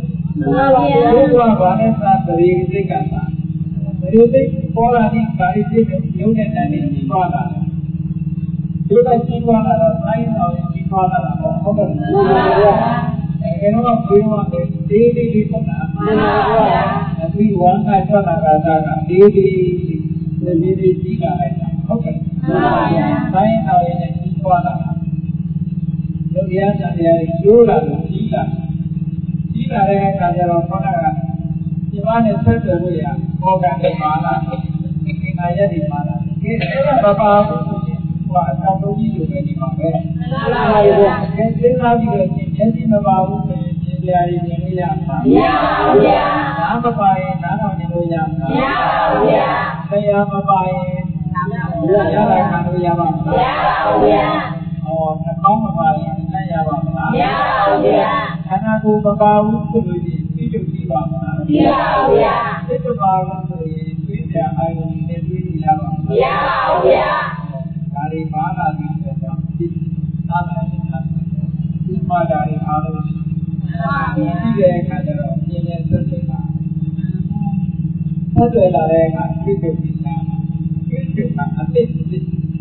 Speaker 1: ဘာနဲ့သာပရိသိက္ခာသာပရိသိက္ခာပေါ်လာသည့်ကာယစိတ်ရုပ်နဲ့တန်နေကြီးပွားလာတယ်ဒီကကြီးပွားလာတော့တိုင်းတော်ကြီးပွားလာတာဟုတ်ကဲ့မှန်ပါဗျာအဲ့တော့ဘုရားကဒေးလေးလေးပေါ့လားမှန်ပါဗျာအခုဝမ်းကထွက်လာတာကဒေးလေးကြီးလာလိုက်တာဟုတ်ကဲ့မှန်ပါဗျာတိုင်းတော်ရဲ့ကြီးပွားလာတာလူတရားစံတရားကြီးကျိုးလာလို့ကြီးလာတဲ့အခါကျတော့ခေါင်းကဒီမှာနဲ့ဆက်သွယ်လို့ရဟောကံတွေပါလာဒီငါရက်တွေပါလာဒီအဲ့ဒါဘာလို့ဆိုရင်ဟိုအဆောင်တော်ကြီးလိုပဲဒီမှာပဲမှန်ပါဗျာဒီစဉ်းစားပြီးတော့မျက်စိမပါဘူးဆိုရင်ဒီတရားကြီးမြင်လို့ရမှာမရပါဘူးဗျာနားမပါရင်နားထောင်နေလို့ရမှာမရပါဘူးဗျာတရားမပါရင်နားမလို့ရတာခံလို့ရပါမလားမရပါဘူးဗျာနှာခေါင်းမပါရင်လည်းရပါမလားမရပါဘူးဗျာခန္ဓာကိုယ်မပါဘူးဆိုလို့ရှိရင်သိကျုပ်ကြည့်ပါမလားမရပါဘူးဗျာသိကျုပ်ပါလို့ဆိုရင်သိကြအာယုန်နဲ့သိကြရပါမလားမရပါဘူးဗျာဒါတွေပါလာပြီးတော့သိသာတယ်ဒီမှာဒါတွေအားလုံးရှိပါဗျာဒီတဲ့အခါကျတော့ပြင်းနေဆက်ဆက်တာဆက်သွယ်လာတဲ့အခါသိကျုပ်ကြည့်တာသိကျုပ်ကအသိသိ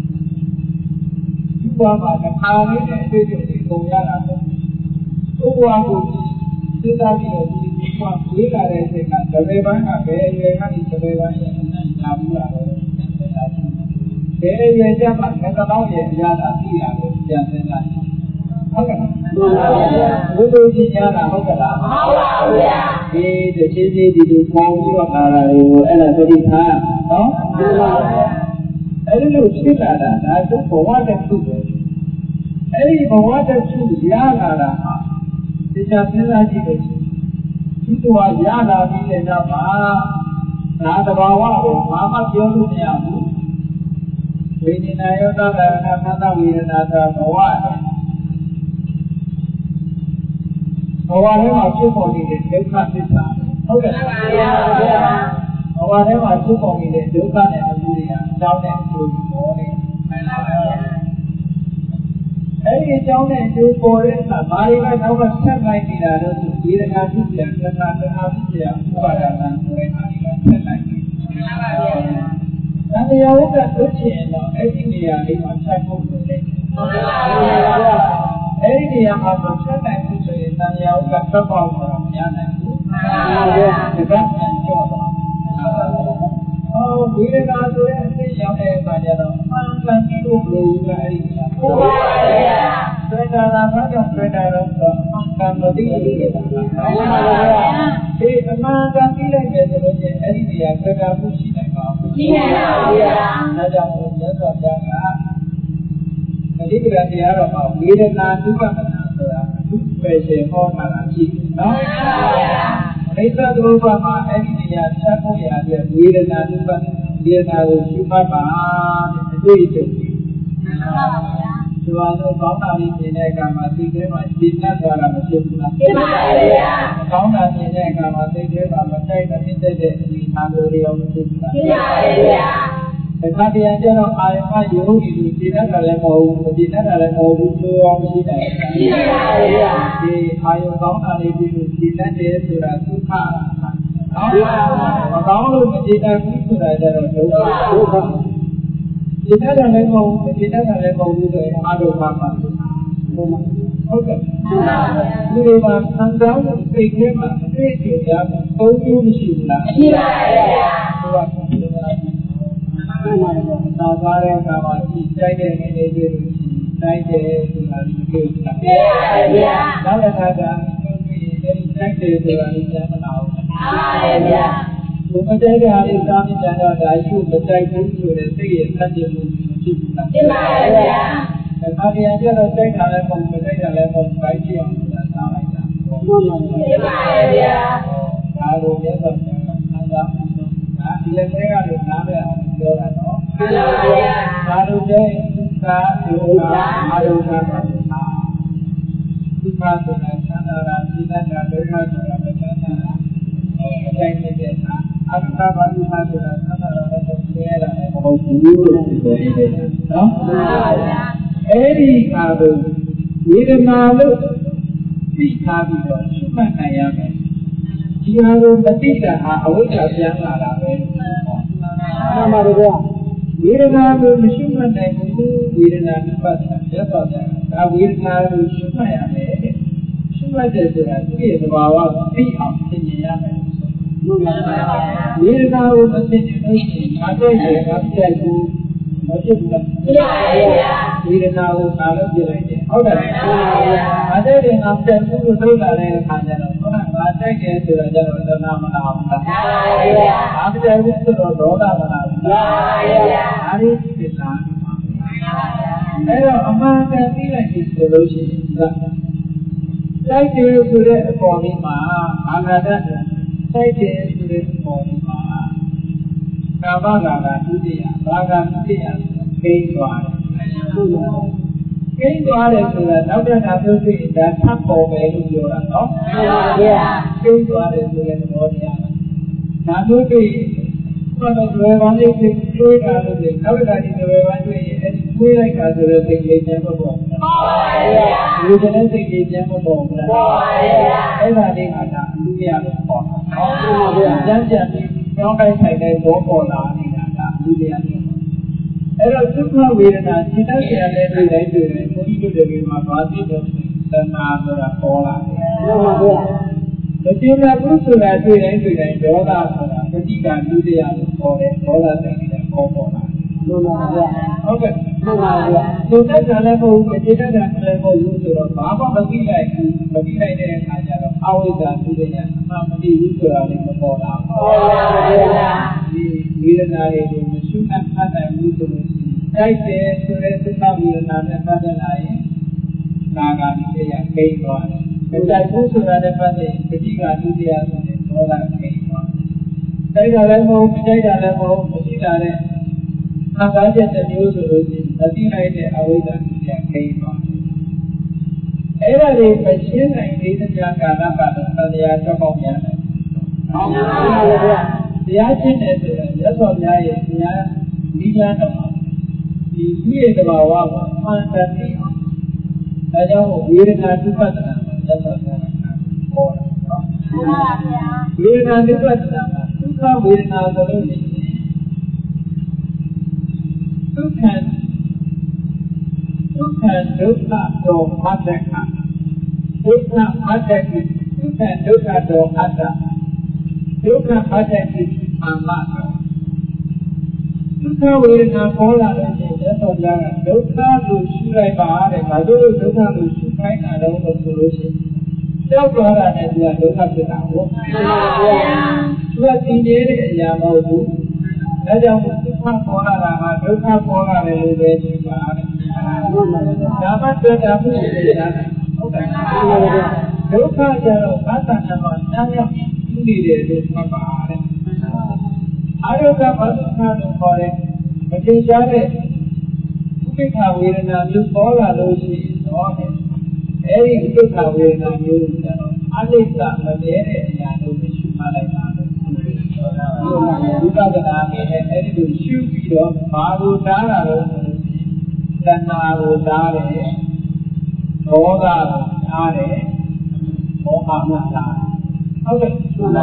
Speaker 1: ဒီဘာမှတစ်ခါလေးနဲ့အတွေ့အကြုံတွေပုံရတာပေါ့ဥပဝါကိုသိတာပြီးတော့ဒီဘဝဝေးလာတဲ့အချိန်ကတပည့်ပိုင်းကဘယ်အရွယ်ကနေတပည့်ပိုင်းရဲ့အနံ့ညာဘူးလာတော့ပြန်စဉ်းစားကြည့်ဘယ်အရွယ်ကျမှငါတော့ရဲ့အရာသာသိရလို့ပြန်စဉ်းစားကြည့်ဟုတ်ကဲ့မှန်ပါဗျာဘုဒ္ဓကြီးညာတာဟုတ်ကဲ့လားမှန်ပါဗျာဒီတစ်ချင်းချင်းဒီလိုပေါင်းပြီးတော့လာတာတွေကိုအဲ့ဒါသတိထားနော်မှန်ပါဗျာအဲ့ဒီလိုဖြစ်လာတာဒါသူဘဝတစ်ခုပဲအဲ့ဒီဘဝတစ်ခုရလာတာဟာဒီချစဉ်းစားကြည့်လို့ဒီတော့ရလာပြီးတဲ့နောက်မှာဒါတဘာဝကိုဘာမှပြောလို့မရဘူးဝိညာဉ်ယောသဗ္ဗနာသန္တဝေဒနာသာဘဝထဲမှာဖြစ်ပေါ်နေတဲ့ဒုက္ခသစ္စာဟုတ်ကဲ့ပါဗျာဘဝထဲမှာဖြစ်ပေါ်နေတဲ့ဒုက္ခနဲ့အမှုတွေဟာအကြောင်းနဲ့အကျိုးပေါ်နေမှန်ပါဗျာအဲ့ဒီအကြောင်းနဲ့အကျိုးပေါ်တဲ့အခါဘာတွေကတော့ဆက်လိုက်နေတာတော့ဒီဝေဒနာဖြစ်ပြန်သစ္စာဖြစ်ပြန်ဥပါဒနာဆိုတဲ့အားတွေကဆက်လိုက်နေမှန်ပါဗျာသံဃာဝတ္တတို့ချင်တော့အဲ့ဒီနေရာလေးမှာဆက်ဖို့ဆိုနေမှန်ပါဗျာအဲ့ဒီနေရာမှာဆက်နိုင်ဖို့ဆိုရင်သံဃာဝတ္တသက်ပေါ်မှာမရနိုင်ဘူးမှန်ပါဗျာဒီကပြန်ကြောက်တော့ဝေဒနာဆိုတဲ့အသိရောက်တဲ့အခါကျတော့မှန်ကန်ပြီးလို့မလို့ကအဲ့ဒီနေရာဟုတ်ပါဗျာတွေ့တာလားဘာကြောင့်တွေ့တာလဲဆိုတော့မှန်ကန်မသိလို့လေဟုတ်ပါဗျာဒီအမှန်ကန်ပြီးလိုက်မယ်ဆိုလို့ချင်းအဲ့ဒီနေရာတွေ့တာမှုရှိနိုင်ပါဘူးရှိနိုင်ပါဗျာဒါကြောင့်မြတ်စွာဘုရားကတိပ္ပံတရားတော်မှာဝေဒနာနုပဒနာဆိုတာသူပဲရှင်ဟောတာလားရှိတယ်နော်အိသသရုပ္ပမှာအဲ့ဒီနေရာဆက်ဖို့ရတဲ့ဝေဒနာနုပဒနာဝေဒနာကိုရှုမှတ်ပါတဲ့အတွေ့အကြုံတွေဒီလိုတော့ကောင်းတာလေးမြင်တဲ့အခါမှာသိတဲ့မှာရှင်းတတ်သွားတာမဖြစ်ဘူးလားဖြစ်ပါဗျာကောင်းတာမြင်တဲ့အခါမှာသိတဲ့မှာမတိုက်မဖြစ်တဲ့အဒီအမျိုးတွေရောမဖြစ်ဘူးလားဖြစ်ပါဗျာဒါတရားကျတော့အာယမယုံကြည်လို့ရှင်းတတ်တာလည်းမဟုတ်ဘူးမရှင်းတတ်တာလည်းမဟုတ်ဘူးဆိုရောမရှိနိုင်ဘူးဖြစ်ပါဗျာဒီအာယုကောင်းတာလေးပြီးလို့ရှင်းတတ်တယ်ဆိုတာဒုက္ခမကောင်းလို့မရှင်းတတ်ဘူးဆိုတာကျတော့ဒုက္ခရှင်းတတ်တာလည်းမဟုတ်ဘူးရှင်းတတ်တာလည်းမဟုတ်ဘူးဆိုရင်အဒုက္ခပါဟုတ်ကဲ့ဒီလိုမှဆံကောင်းတဲ့စိတ်ထဲမှာအတွေ့အကြုံရပုံပြမရှိဘူးလားရှိပါရဲ့ဟုတ်ပါဘူးသာသာတဲ့အခါမှာဒီတိုက်တဲ့နေလေးတွေတိုက်တယ်ဆိုတာဒီလိုဖြစ်တာဖြစ်ပါဗျာနောက်တစ်ခါကျတိုက်တယ်ဆိုတာလည်းကျမ်းမလာဘူးမှန်ပါဗျာဘုမတိုက်တဲ့အားလေးသာမကျန်တော့ဒါရုပ်မတိုက်ဘူးဆိုတဲ့စိတ်ရဲ့သတ်ကျင်မှုဖြစ်ဘူးလားဖြစ်ပါဗျာဒါတရားကျတော့တိုက်တာလည်းမဟုတ်ဘူးတိုက်တာလည်းမဟုတ်ဘူးတိုက်ကြည့်အောင်ဆိုတာသာလိုက်တာမှန်ပါဗျာဒါလိုမြတ်စွာဘုရားဆန္ဒဒီလက်ထဲကနေနားလည်အောင်ပြောတာနော်မှန်ပါဗျာသာလို့ကျရင်သာဒုက္ခအာရုံကပါဒုက္ခဆိုတာသန္တာရာစိတ္တဒုက္ခဆိုတာပဲသန္တာရာတိုင်းနေတဲ့အခါအတ္တဘာဒုက္ခဆိုတာသန္တာရာနဲ့ဆဲတာလည်းမဟုတ်ဘူးလို့ပြောနေတယ်နော်မှန်ပါဗျာအဲ့ဒီအားလုံးဝေဒနာလို့သိထားပြီးတော့ရှုမှတ်နိုင်ရမယ်ဒီအားလုံးမသိတာဟာအဝိဇ္ဇာပြန်လာတာပဲမှန်ပါဗျာဝေဒနာကိုမရှိမှတ်နိုင်ဘူးဝေဒနာနုပါဒနာရသော်ဒါဝေဒနာကိုရှုမှတ်ရမယ်ရှုမှတ်တယ်ဆိုတာသူ့ရဲ့သဘာဝကိုသိအောင်သိမြင်ရမယ်လို့မှန်ပါဗျာဝေဒနာကိုမသိရင်လို့ရှိရင်ငါတွေ့တယ်ငါပြတ်ဘူးမဖြစ်ဘူးလားပြတ်ပါဗျာဝေဒနာကိုငါလည်းပြလိုက်တယ်ဟုတ်တယ်မှန်ပါဗျာငါတဲ့တယ်ငါပြတ်ဘူးလို့ထုတ်လာတဲ့အခါကျတော့ခုနကငါတိုက်တယ်ဆိုတာကျတော့သနာမနာဘူးလားမှန်ပါဗျာငါပြတ်ဘူးဆိုတော့ဒေါသမနာဘူးမှန်ပါဗျာအားရဖြစ်လာတယ်မှန်ပါဗျာအဲ့တော့အမှန်ကန်သိလိုက်ပြီဆိုလို့ရှိရင်တိုက်တယ်ဆိုတဲ့အပေါ်လေးမှာအာနာတတိုက်တယ်ဆိုတဲ့အပေါ်လေးမှာကာမဂါကဒုတိယဘာဂဒုတိယကိန်းသွားတယ်ကိန်းသွားတယ်ဆိုတာနောက်တစ်ခါပြောပြရင်ဒါထပ်ပေါ်ပဲလို့ပြောတာနော်မှန်ပါဗျာကိန်းသွားတယ်ဆိုတဲ့သဘောတရားဒါမျိုးတွေ့ဘာလို့လွယ်ပါလိမ့်မယ်တွေးတာလို့လေနောက်တစ်ခါဒီလွယ်ပါတွေ့ရင်အဲဒီတွေးလိုက်တာဆိုတဲ့စိတ်လေးပြန်မပေါ်ဘူးမှန်ပါဗျာဒီတဲ့စိတ်လေးပြန်မပေါ်ဘူးလားမှန်ပါဗျာအဲ့ဒါလေးကဒါအမှုရလို့ပေါ်တာမှန်ပါဗျာကြမ်းကြမ်းပြီးကြောင်းတိုင်းဆိုင်တိုင်းဘောပေါ်လာနေတာဒါအမှုရလို့အဲ့တော့သုခဝေဒနာစိတ်ဆရာလည်းတွေ့တိုင်းတွေ့တယ်ဘုန်းကြီးတို့တွေမှာဘာသိတော့သနာဆိုတာပေါ်လာတယ်မှန်ပါဗျာမကျင်နာဘူးဆိုတာတွေ့တိုင်းဒေါသဆိုတာပဋိက္ခဒုတိယလို့ခေါ်တယ်ဒေါသစိတ်နဲ့ပေါ်လာတယ်မှန်ပါဗျာဟုတ်ကဲ့မှန်ပါဗျာသိတတ်တာလည်းမဟုတ်ဘူးမကျင်တတ်တာလည်းမဟုတ်ဘူးဆိုတော့ဘာမှမသိလိုက်ဘူးမသိလိုက်တဲ့အခါကျတော့အဝိဇ္ဇာဒုတိယအမှန်မသိဘူးဆိုတာလည်းမပေါ်လာဘူးပေါ်ပါဗျာဒီဝေဒနာတွေကိုမရှုမှတ်နိုင်ဘူးဆိုလို့တိုက်တယ်ဆိုတဲ့သုခဝေဒနာနဲ့ပတ်သက်လာရင်နာဂာဒုတိယကိန်းသွားတယ်မတိုက်ဘူးဆိုတာနဲ့ပတ်သက်ပဋိက္ခဒုတိယဆိုတဲ့ဒေါသကိန်းသွားတိုက်တာလည်းမဟုတ်မတိုက်တာလည်းမဟုတ်မရှိတာနဲ့ခံစားချက်တစ်မျိုးဆိုလို့ရှိရင်မသိနိုင်တဲ့အဝိဇ္ဇာဒုတိယကိန်းသွားအဲ့ဒါတွေမရှင်းနိုင်သေးတဲ့ကာလပတ်တော့တရားချက်ပေါက်များတယ်ဟုတ်ပါဘူးဗျာတရားရှင်းတယ်ဆိုရင်ရသော်များရဲ့တရားဒီလမ်းတော့ဒီသူ့ရဲ့တဘာဝကိုမှန်တယ်သိအောင်ဒါကြောင့်ဝေဒနာသုပတ္တနာမှာသက်သာတာပေါ်တယ်နော်မှန်ပါဗျာဝေဒနာသုပတ္တနာမှာဒုက္ခဝေဒနာဆိုလို့ရှိရင်ဒုက္ခဒုက္ခတောမတ္တကဒုက္ခမတ္တကိဒုက္ခတောအတ္တဒုက္ခမတ္တကိအမတ္တဒုက္ခဝေဒနာပေါ်လာတဲ့ချိန်သက်တော်ကြတာဒုက္ခလို့ရှုလိုက်ပါတဲ့။ဘာလို့ဒုက္ခလို့ရှုခိုင်းတာတော့ဆိုလို့ရှိရင်ကြောက်သွားတာနဲ့သူကဒုက္ခဖြစ်တာဟုတ်။မှန်ပါဗျာ။သူကတည်နေတဲ့အရာမဟုတ်ဘူး။ဒါကြောင့်ဒုက္ခပေါ်လာတာကဒုက္ခပေါ်လာတယ်လို့ပဲရှုပါတဲ့။ဒါမှတွေ့တာမှုတွေရတယ်ဟုတ်ကဲ့ဒုက္ခကြတော့ဘာသာနာမှာနားရောက်ရှိနေတယ်လို့မှတ်ပါတဲ့အာယုကဘာသာနာလို့ခေါ်တဲ့မတင်ရှားတဲ့ဥပိ္ပခဝေဒနာမျိုးပေါ်လာလို့ရှိရင်တော့အဲဒီဥပိ္ပခဝေဒနာမျိုးကိုကျတော့အနိစ္စမမြဲတဲ့အရာလို့ရှိမှလိုက်တာပဲဝိပဿနာအနေနဲ့အဲဒီလိုရှုပြီးတော့ဘာကိုတားတာလို့ဆိုလို့ရှိရင်တဏှာကိုတားတယ်ဒေါသကိုတားတယ်မောဟမှတားတယ်ဟုတ်ကဲ့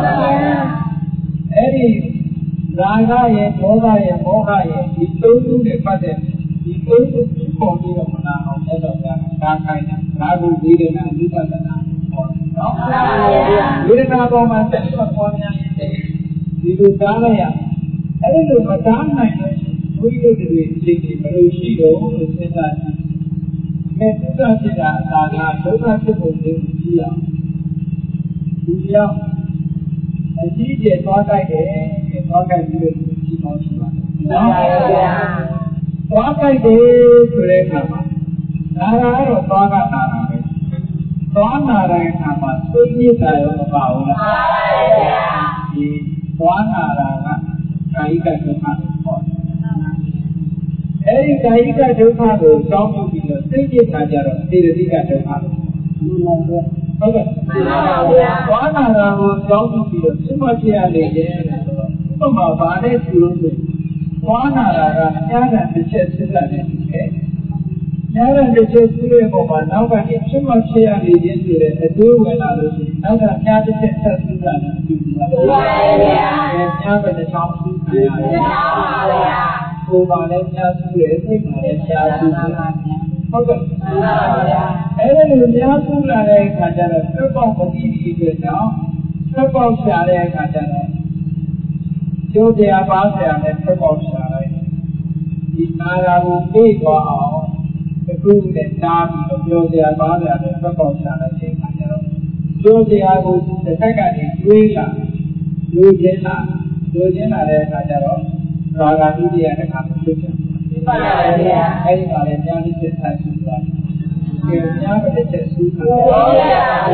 Speaker 1: အဲဒီရာဂရဲ့ဒေါသရဲ့မောဟရဲ့ဒီသုံးခုနဲ့ပတ်သက်ဒီသုံးခုပေါ်ပြီးတော့မနာအောင်ဆက်တော့ကြတာခိုင်းတာဒါကိုဝေဒနာဝိပဿနာပေါ့နော်ဝေဒနာပေါ်မှာဆက်ပြီးပေါ်များဒီလိုတားလိုက်ရအဲ့ဒီလိုမတားနိုင်လို့ဘုရားတို့တွေသိတယ်ဘယ်လိုရှိတော့လို့စဉ်းစားကြည့်မဲ့ဒုက္ခဖြစ်တာအသာကဒုက္ခဖြစ်ဖို့ကိုကြည့်အောင်ဒီရောက်အကြီးကျယ်သွားတိုက်တယ်သွားတိုက်ပြီးတော့ကြီးပေါင်းရှိပါတယ်နော်သွားတိုက်တယ်ဆိုတဲ့အခါမှာဒါကတော့သွားကနာတာပဲသွားနာတဲ့အခါမှာသိညစ်တာရောမပါဘူးလားပါပါဗျာဒီသွားနာတာကကာယကဒုက္ခကိုခေါ်တယ်အဲဒီကာယကဒုက္ခကိုစောင့်ပြုပြီးတော့သိညစ်တာကြတော့စေတသိကဒုက္ခကိုဟုတ်ကဲ့သွားနာတာကိုစောင့်ပြုပြီးတော့စိတ်မဖြစ်ရလေရဲ့ဆိုတော့ဥပမာဘာနဲ့သူလို့ဆိုသွားနာတာကအများနဲ့တစ်ချက်စစ်တတ်တယ်များတဲ့တစ်ချက်စစ်တဲ့ပုံမှာနောက်ကနေစိတ်မဖြစ်ရလေခြင်းဆိုတဲ့အကျိုးဝင်လာလို့ရှိရင်နောက်ကအများတစ်ချက်ဆက်စစ်တတ်တယ်ဒီလိုပါဗျာများပဲတစ်ချောင်းစစ်ခံရတယ်ကိုယ်ပါလည်းများစုတယ်စိတ်ပါလည်းများစုတယ်ဟုတ်ကဲ့အဲ့ဒီလိုများစုလာတဲ့အခါကျတော့သက်ပေါက်ပတိဒီအတွက်ကြောင့်သက်ပေါက်ရှာတဲ့အခါကျတော့ကျိုးတရားပါဆရာနဲ့သက်ပေါက်ရှာလိုက်ဒီနာရာကိုပြေးသွားအောင်အခုနဲ့တားပြီးတော့ပြောစရာပါဆရာနဲ့သက်ပေါက်ရှာလိုက်ခြင်းအခါကျတော့ကျိုးတရားကိုတစ်ခါကနေတွေးလာလူချင်းလာတဲ့အခါကျတော့သာဂာတိတရားတစ်ခါမဖြစ်ချင်ဘူးပါပါဗျာအဲဒီပါလေညာလေးစစ်ဆက်ရှိသွားတယ်။ညာပဲတစ်ချက်ဆူးပါဗျာ။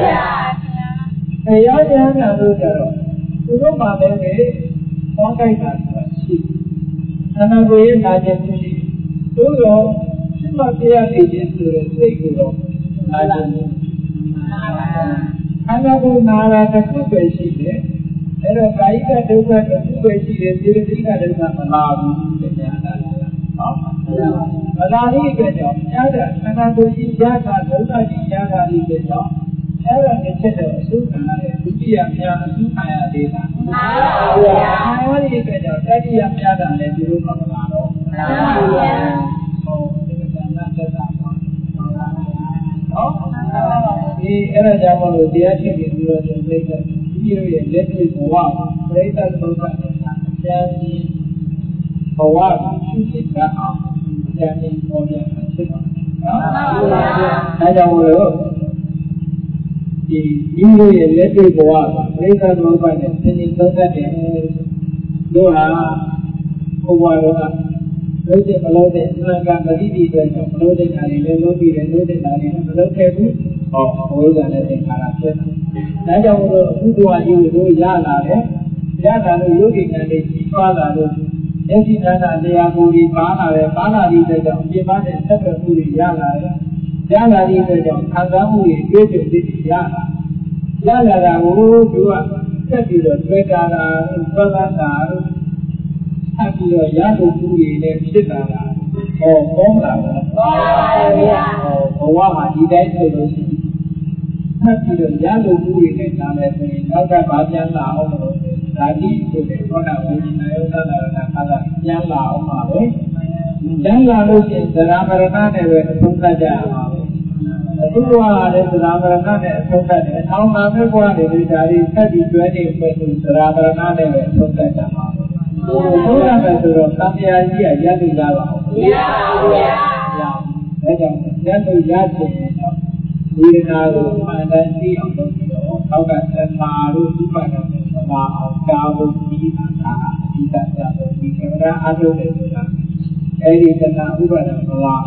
Speaker 1: တရားကျမ်းစာလို့ကြတော့သူတို့မှလည်းပဲသောကိုက်တာဆိုတာရှိတယ်။အနာကိုရနာခြင်းရှိတယ်။သို့တော့စိတ်မပြရနေခြင်းဆိုတဲ့စိတ်ကိုတော့နာခြင်းအနာကိုနာတာတစ်ခုပဲရှိတယ်။အဲ့တော့ကာယကဒုက္ခတစ်ခုပဲရှိတယ်စေတသိက်ကဒုက္ခမလာဘူးတရားနာတာနော်မလာသည့်အတွက်ကြောင့်ရတာခန္ဓာကိုယ်ကြီးရတာဒုက္ခကြီးရတာဒီအတွက်ကြောင့်အဲ့ဒါနဲ့ချက်တော့အဆုခံရတဲ့ဒုတိယများအဆုခံရသေးတာမှန်ပါဗျာအဲ့ဒီအတွက်ကြောင့်တတိယများတာလည်းသူတို့မလာတော့မှန်ပါဗျာဟုတ်ဒီကံနာတက်တာပါနော်ဒီအဲ့ဒါကြောင့်မလို့တရားရှိပြီးသူတို့ပြိဿဒီလိုရဲ့လက်တွေ့ဘဝပြိဿသုခနေတာအကျဉ်းကြီးဘဝရှိရှိကအောင်ဉာဏ်နဲ့ပေါ်ရတာဖြစ်ပါနော်။အဲကြောင့်မို့လို့ဒီလိုရဲ့လက်တွေ့ဘဝပြိဿသုခနဲ့သင်္ကြန်သုံးသက်တယ်တို့ဟာဘဝတော်ကလို့တဲ့မလို့တဲ့အမှန်ကပရိဒီအတွက်ကြောင့်မလို့တဲ့ဓာတ်တွေလည်းလုပ်ပြီးတယ်လို့တဲ့ဓာတ်တွေလည်းမလုပ်ခဲ့ဘူး။ဟောဘဝကလည်းသင်္ခါရဖြစ်တယ်။ဒါကြောင့်မို့လို့အခုတော်ကြီးတို့ရလာတယ်။ရလာလို့ယောဂီကံတွေကြီးပွားလာလို့မျက်စိနာနာတရားကိုယ်ကြီးပါလာတယ်။ပါလာပြီးတဲ့ကြောင့်ပြင်ပတဲ့ဆက်သွယ်မှုတွေရလာတယ်။ရလာပြီးတဲ့ကြောင့်ခံစားမှုတွေတွေ့ကြုံသိရလာ။ရလာတာကိုသူကဆက်ပြီးတော့တွေ့တာသွားတာဆက်ပြီးတော့ရလို့မှုတွေလည်းဖြစ်လာတာဟောကောင်းလာတာပါဗျာဘဝမှာဒီတိုင်းဆိုလို့ရှိရင်ဆက်ပြီးတော့ရလို့မှုတွေနဲ့နားမယ်ဆိုရင်နောက်ကဘာပြန်လာအောင်လို့ဓာတိဆိုတဲ့ခေါဏဝိညာဉ်ယောသနာရဏခါကပြန်လာအောင်ပါပဲပြန်လာလို့ရှိရင်သရမရဏနဲ့ပဲအဆုံးသတ်ကြရမှာပဲအခုကလည်းသရမရဏနဲ့အဆုံးသတ်တယ်အောင်းနာမဲ့ဘဝတွေဒီဓာတိဆက်ပြီးတွဲနေပဲဆိုသရမရဏနဲ့ပဲအဆုံးသတ်ကြမှာပဲဘုရားပဲဆိုတော့သံဃာကြီးကရပ်လို့ရပါအောင်မရပါဘူးဗျာဒါကြောင့်ရပ်လို့ရချင်တော့ဝေဒနာကိုမှန်တိုင်းသိအောင်လုပ်ပြီးတော့အောက်ကသမာတို့ဥပါဒနာနဲ့သမာအောင်ကာဖို့ဒီအာသာအဓိကကြတော့ဒီကံရအလုပ်တွေဆိုတာအဲ့ဒီသနာဥပါဒနာမလာအောင်အ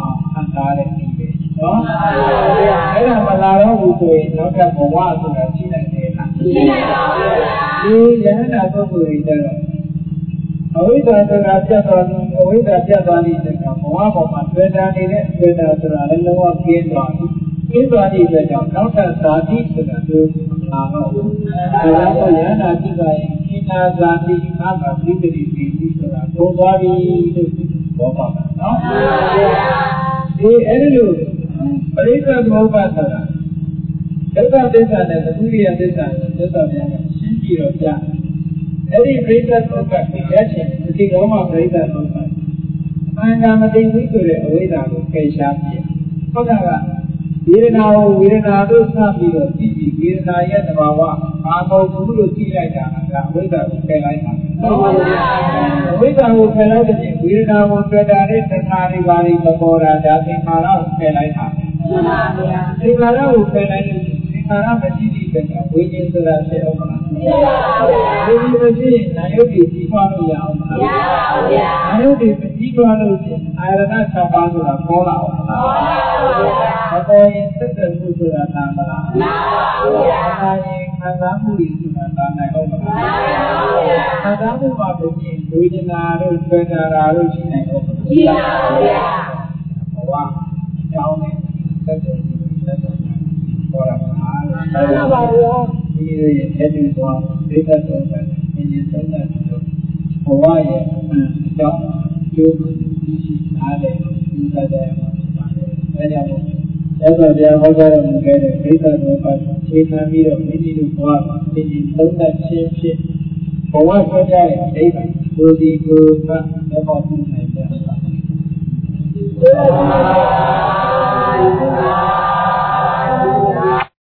Speaker 1: ထားတဲ့ဒီပဲနော်အဲ့ဒါမလာတော့ဘူးဆိုရင်နောက်ထပ်ဘဝဆိုတာရှိနိုင်တယ်လားရှိနိုင်ပါဘူးဒီယန္တာပုဂ္ဂိုလ်တွေကျတော့အဝိဇ္ဇာဆိုတာပြတ်သွားပြီးအဝိဇ္ဇာပြတ်သွားပြီးတဲ့အခါဘဝပေါ်မှာတွေ့တာနေတဲ့တွေ့တာဆိုတာလည်းလုံးဝကျင်းသွားပြီကျင်းသွားတဲ့အတွက်ကြောင့်နောက်ထပ်ဇာတိဆိုတာတို့လာတော့ဘူးဒါကြောင့်ယန္တာဖြစ်သွားရင်ကိနာဇာတိအာမပရိသေတိဆိုတာသုံးသွားပြီလို့ပြောပါတာနော်ဒီအဲ့ဒီလိုပရိစ္ဆေသမုပ္ပါဒ်ဆိုတာဒုက္ခသစ္စာနဲ့သမုဒယသစ္စာကိုသစ္စာများကရှင်းပြီးတော့ပြအဲ့ဒီပရိစ္ဆေသမုပ္ပါဒ်ကိုရခြင်းဒီလောကပရိစ္ဆေသမုပ္ပါဒ်အမှန်ကမသိဘူးဆိုတဲ့အဝိဇ္ဇာကိုဖယ်ရှားပြဟုတ်ကဲ့ဝေဒနာကိုဝေဒနာတို့စပြီးတော့ကြည့်ပြီးဝေဒနာရဲ့သဘာဝအာမဟုတ်ဘူးလို့ကြည့်လိုက်တာကအဝိဇ္ဇာကိုဖယ်လိုက်တာဟုတ်ပါဘူးအဝိဇ္ဇာကိုဖယ်လိုက်တဲ့ဝေဒနာကိုတွေ့တာတဲ့တဏှာတွေဘာတွေမပေါ်တာဒါသင်္ခါရကိုဖယ်လိုက်တာမှန်ပါဗျာသင်္ခါရကိုဖယ်လိုက်လို့သင်္ခါရမရှိသည့်တည်းဝိညာဉ်ဆိုတာဖြစ်အောင်မလားမရပါဘူးဝိညာဉ်မရှိရင်နာယုတ်ကြီးကြီးထွားလို့ရအောင်မလားမရပါဘူးဗျာနာယုတ်ကြီးကြီးထွားလို့ရှိရင်အာရဏ6ပါးဆိုတာပေါ်လာအောင်မလားပေါ်ပါဘူးဗျာမပေါ်ရင်သက်သက်မှုဆိုတာနာမလားမနာပါဘူးဗျာနာရင်ခံစားမှုတွေဆိုတာနာနိုင်အောင်မလားမနာပါဘူးဗျာခံစားမှုမှာဖြစ်ရင်ဝေဒနာတို့တွေ့တာတို့ရှိနိုင်အောင်မလားရှိပါဘူးဗျာဘဝကြောင်းနဲ့သက်သက်ပေါ်လာပါလားပါဗျာဒီလိုရဲ့အဲ့ဒီတော့ဒိဋ္ဌဆုံးတဲ့ဉာဏ်ဆုံးတဲ့ဘဝရဲ့အကြောင်းကျိုးရှိနားတယ်ဒီသက်တဲ့မှာပါတယ်အဲကြောင့်သက်တော်တရားဟောကြားတော်မူခဲ့တဲ့ဒိဋ္ဌဆုံးပါခြေခံပြီးတော့မိမိတို့ဘဝမှာဉာဏ်ဆုံးတဲ့ခြင်းဖြစ်ဘဝဆွဲကြတဲ့ဒိဋ္ဌကိုဒီကိုကသက်ပေါ်ပြုနိုင်ကြပါ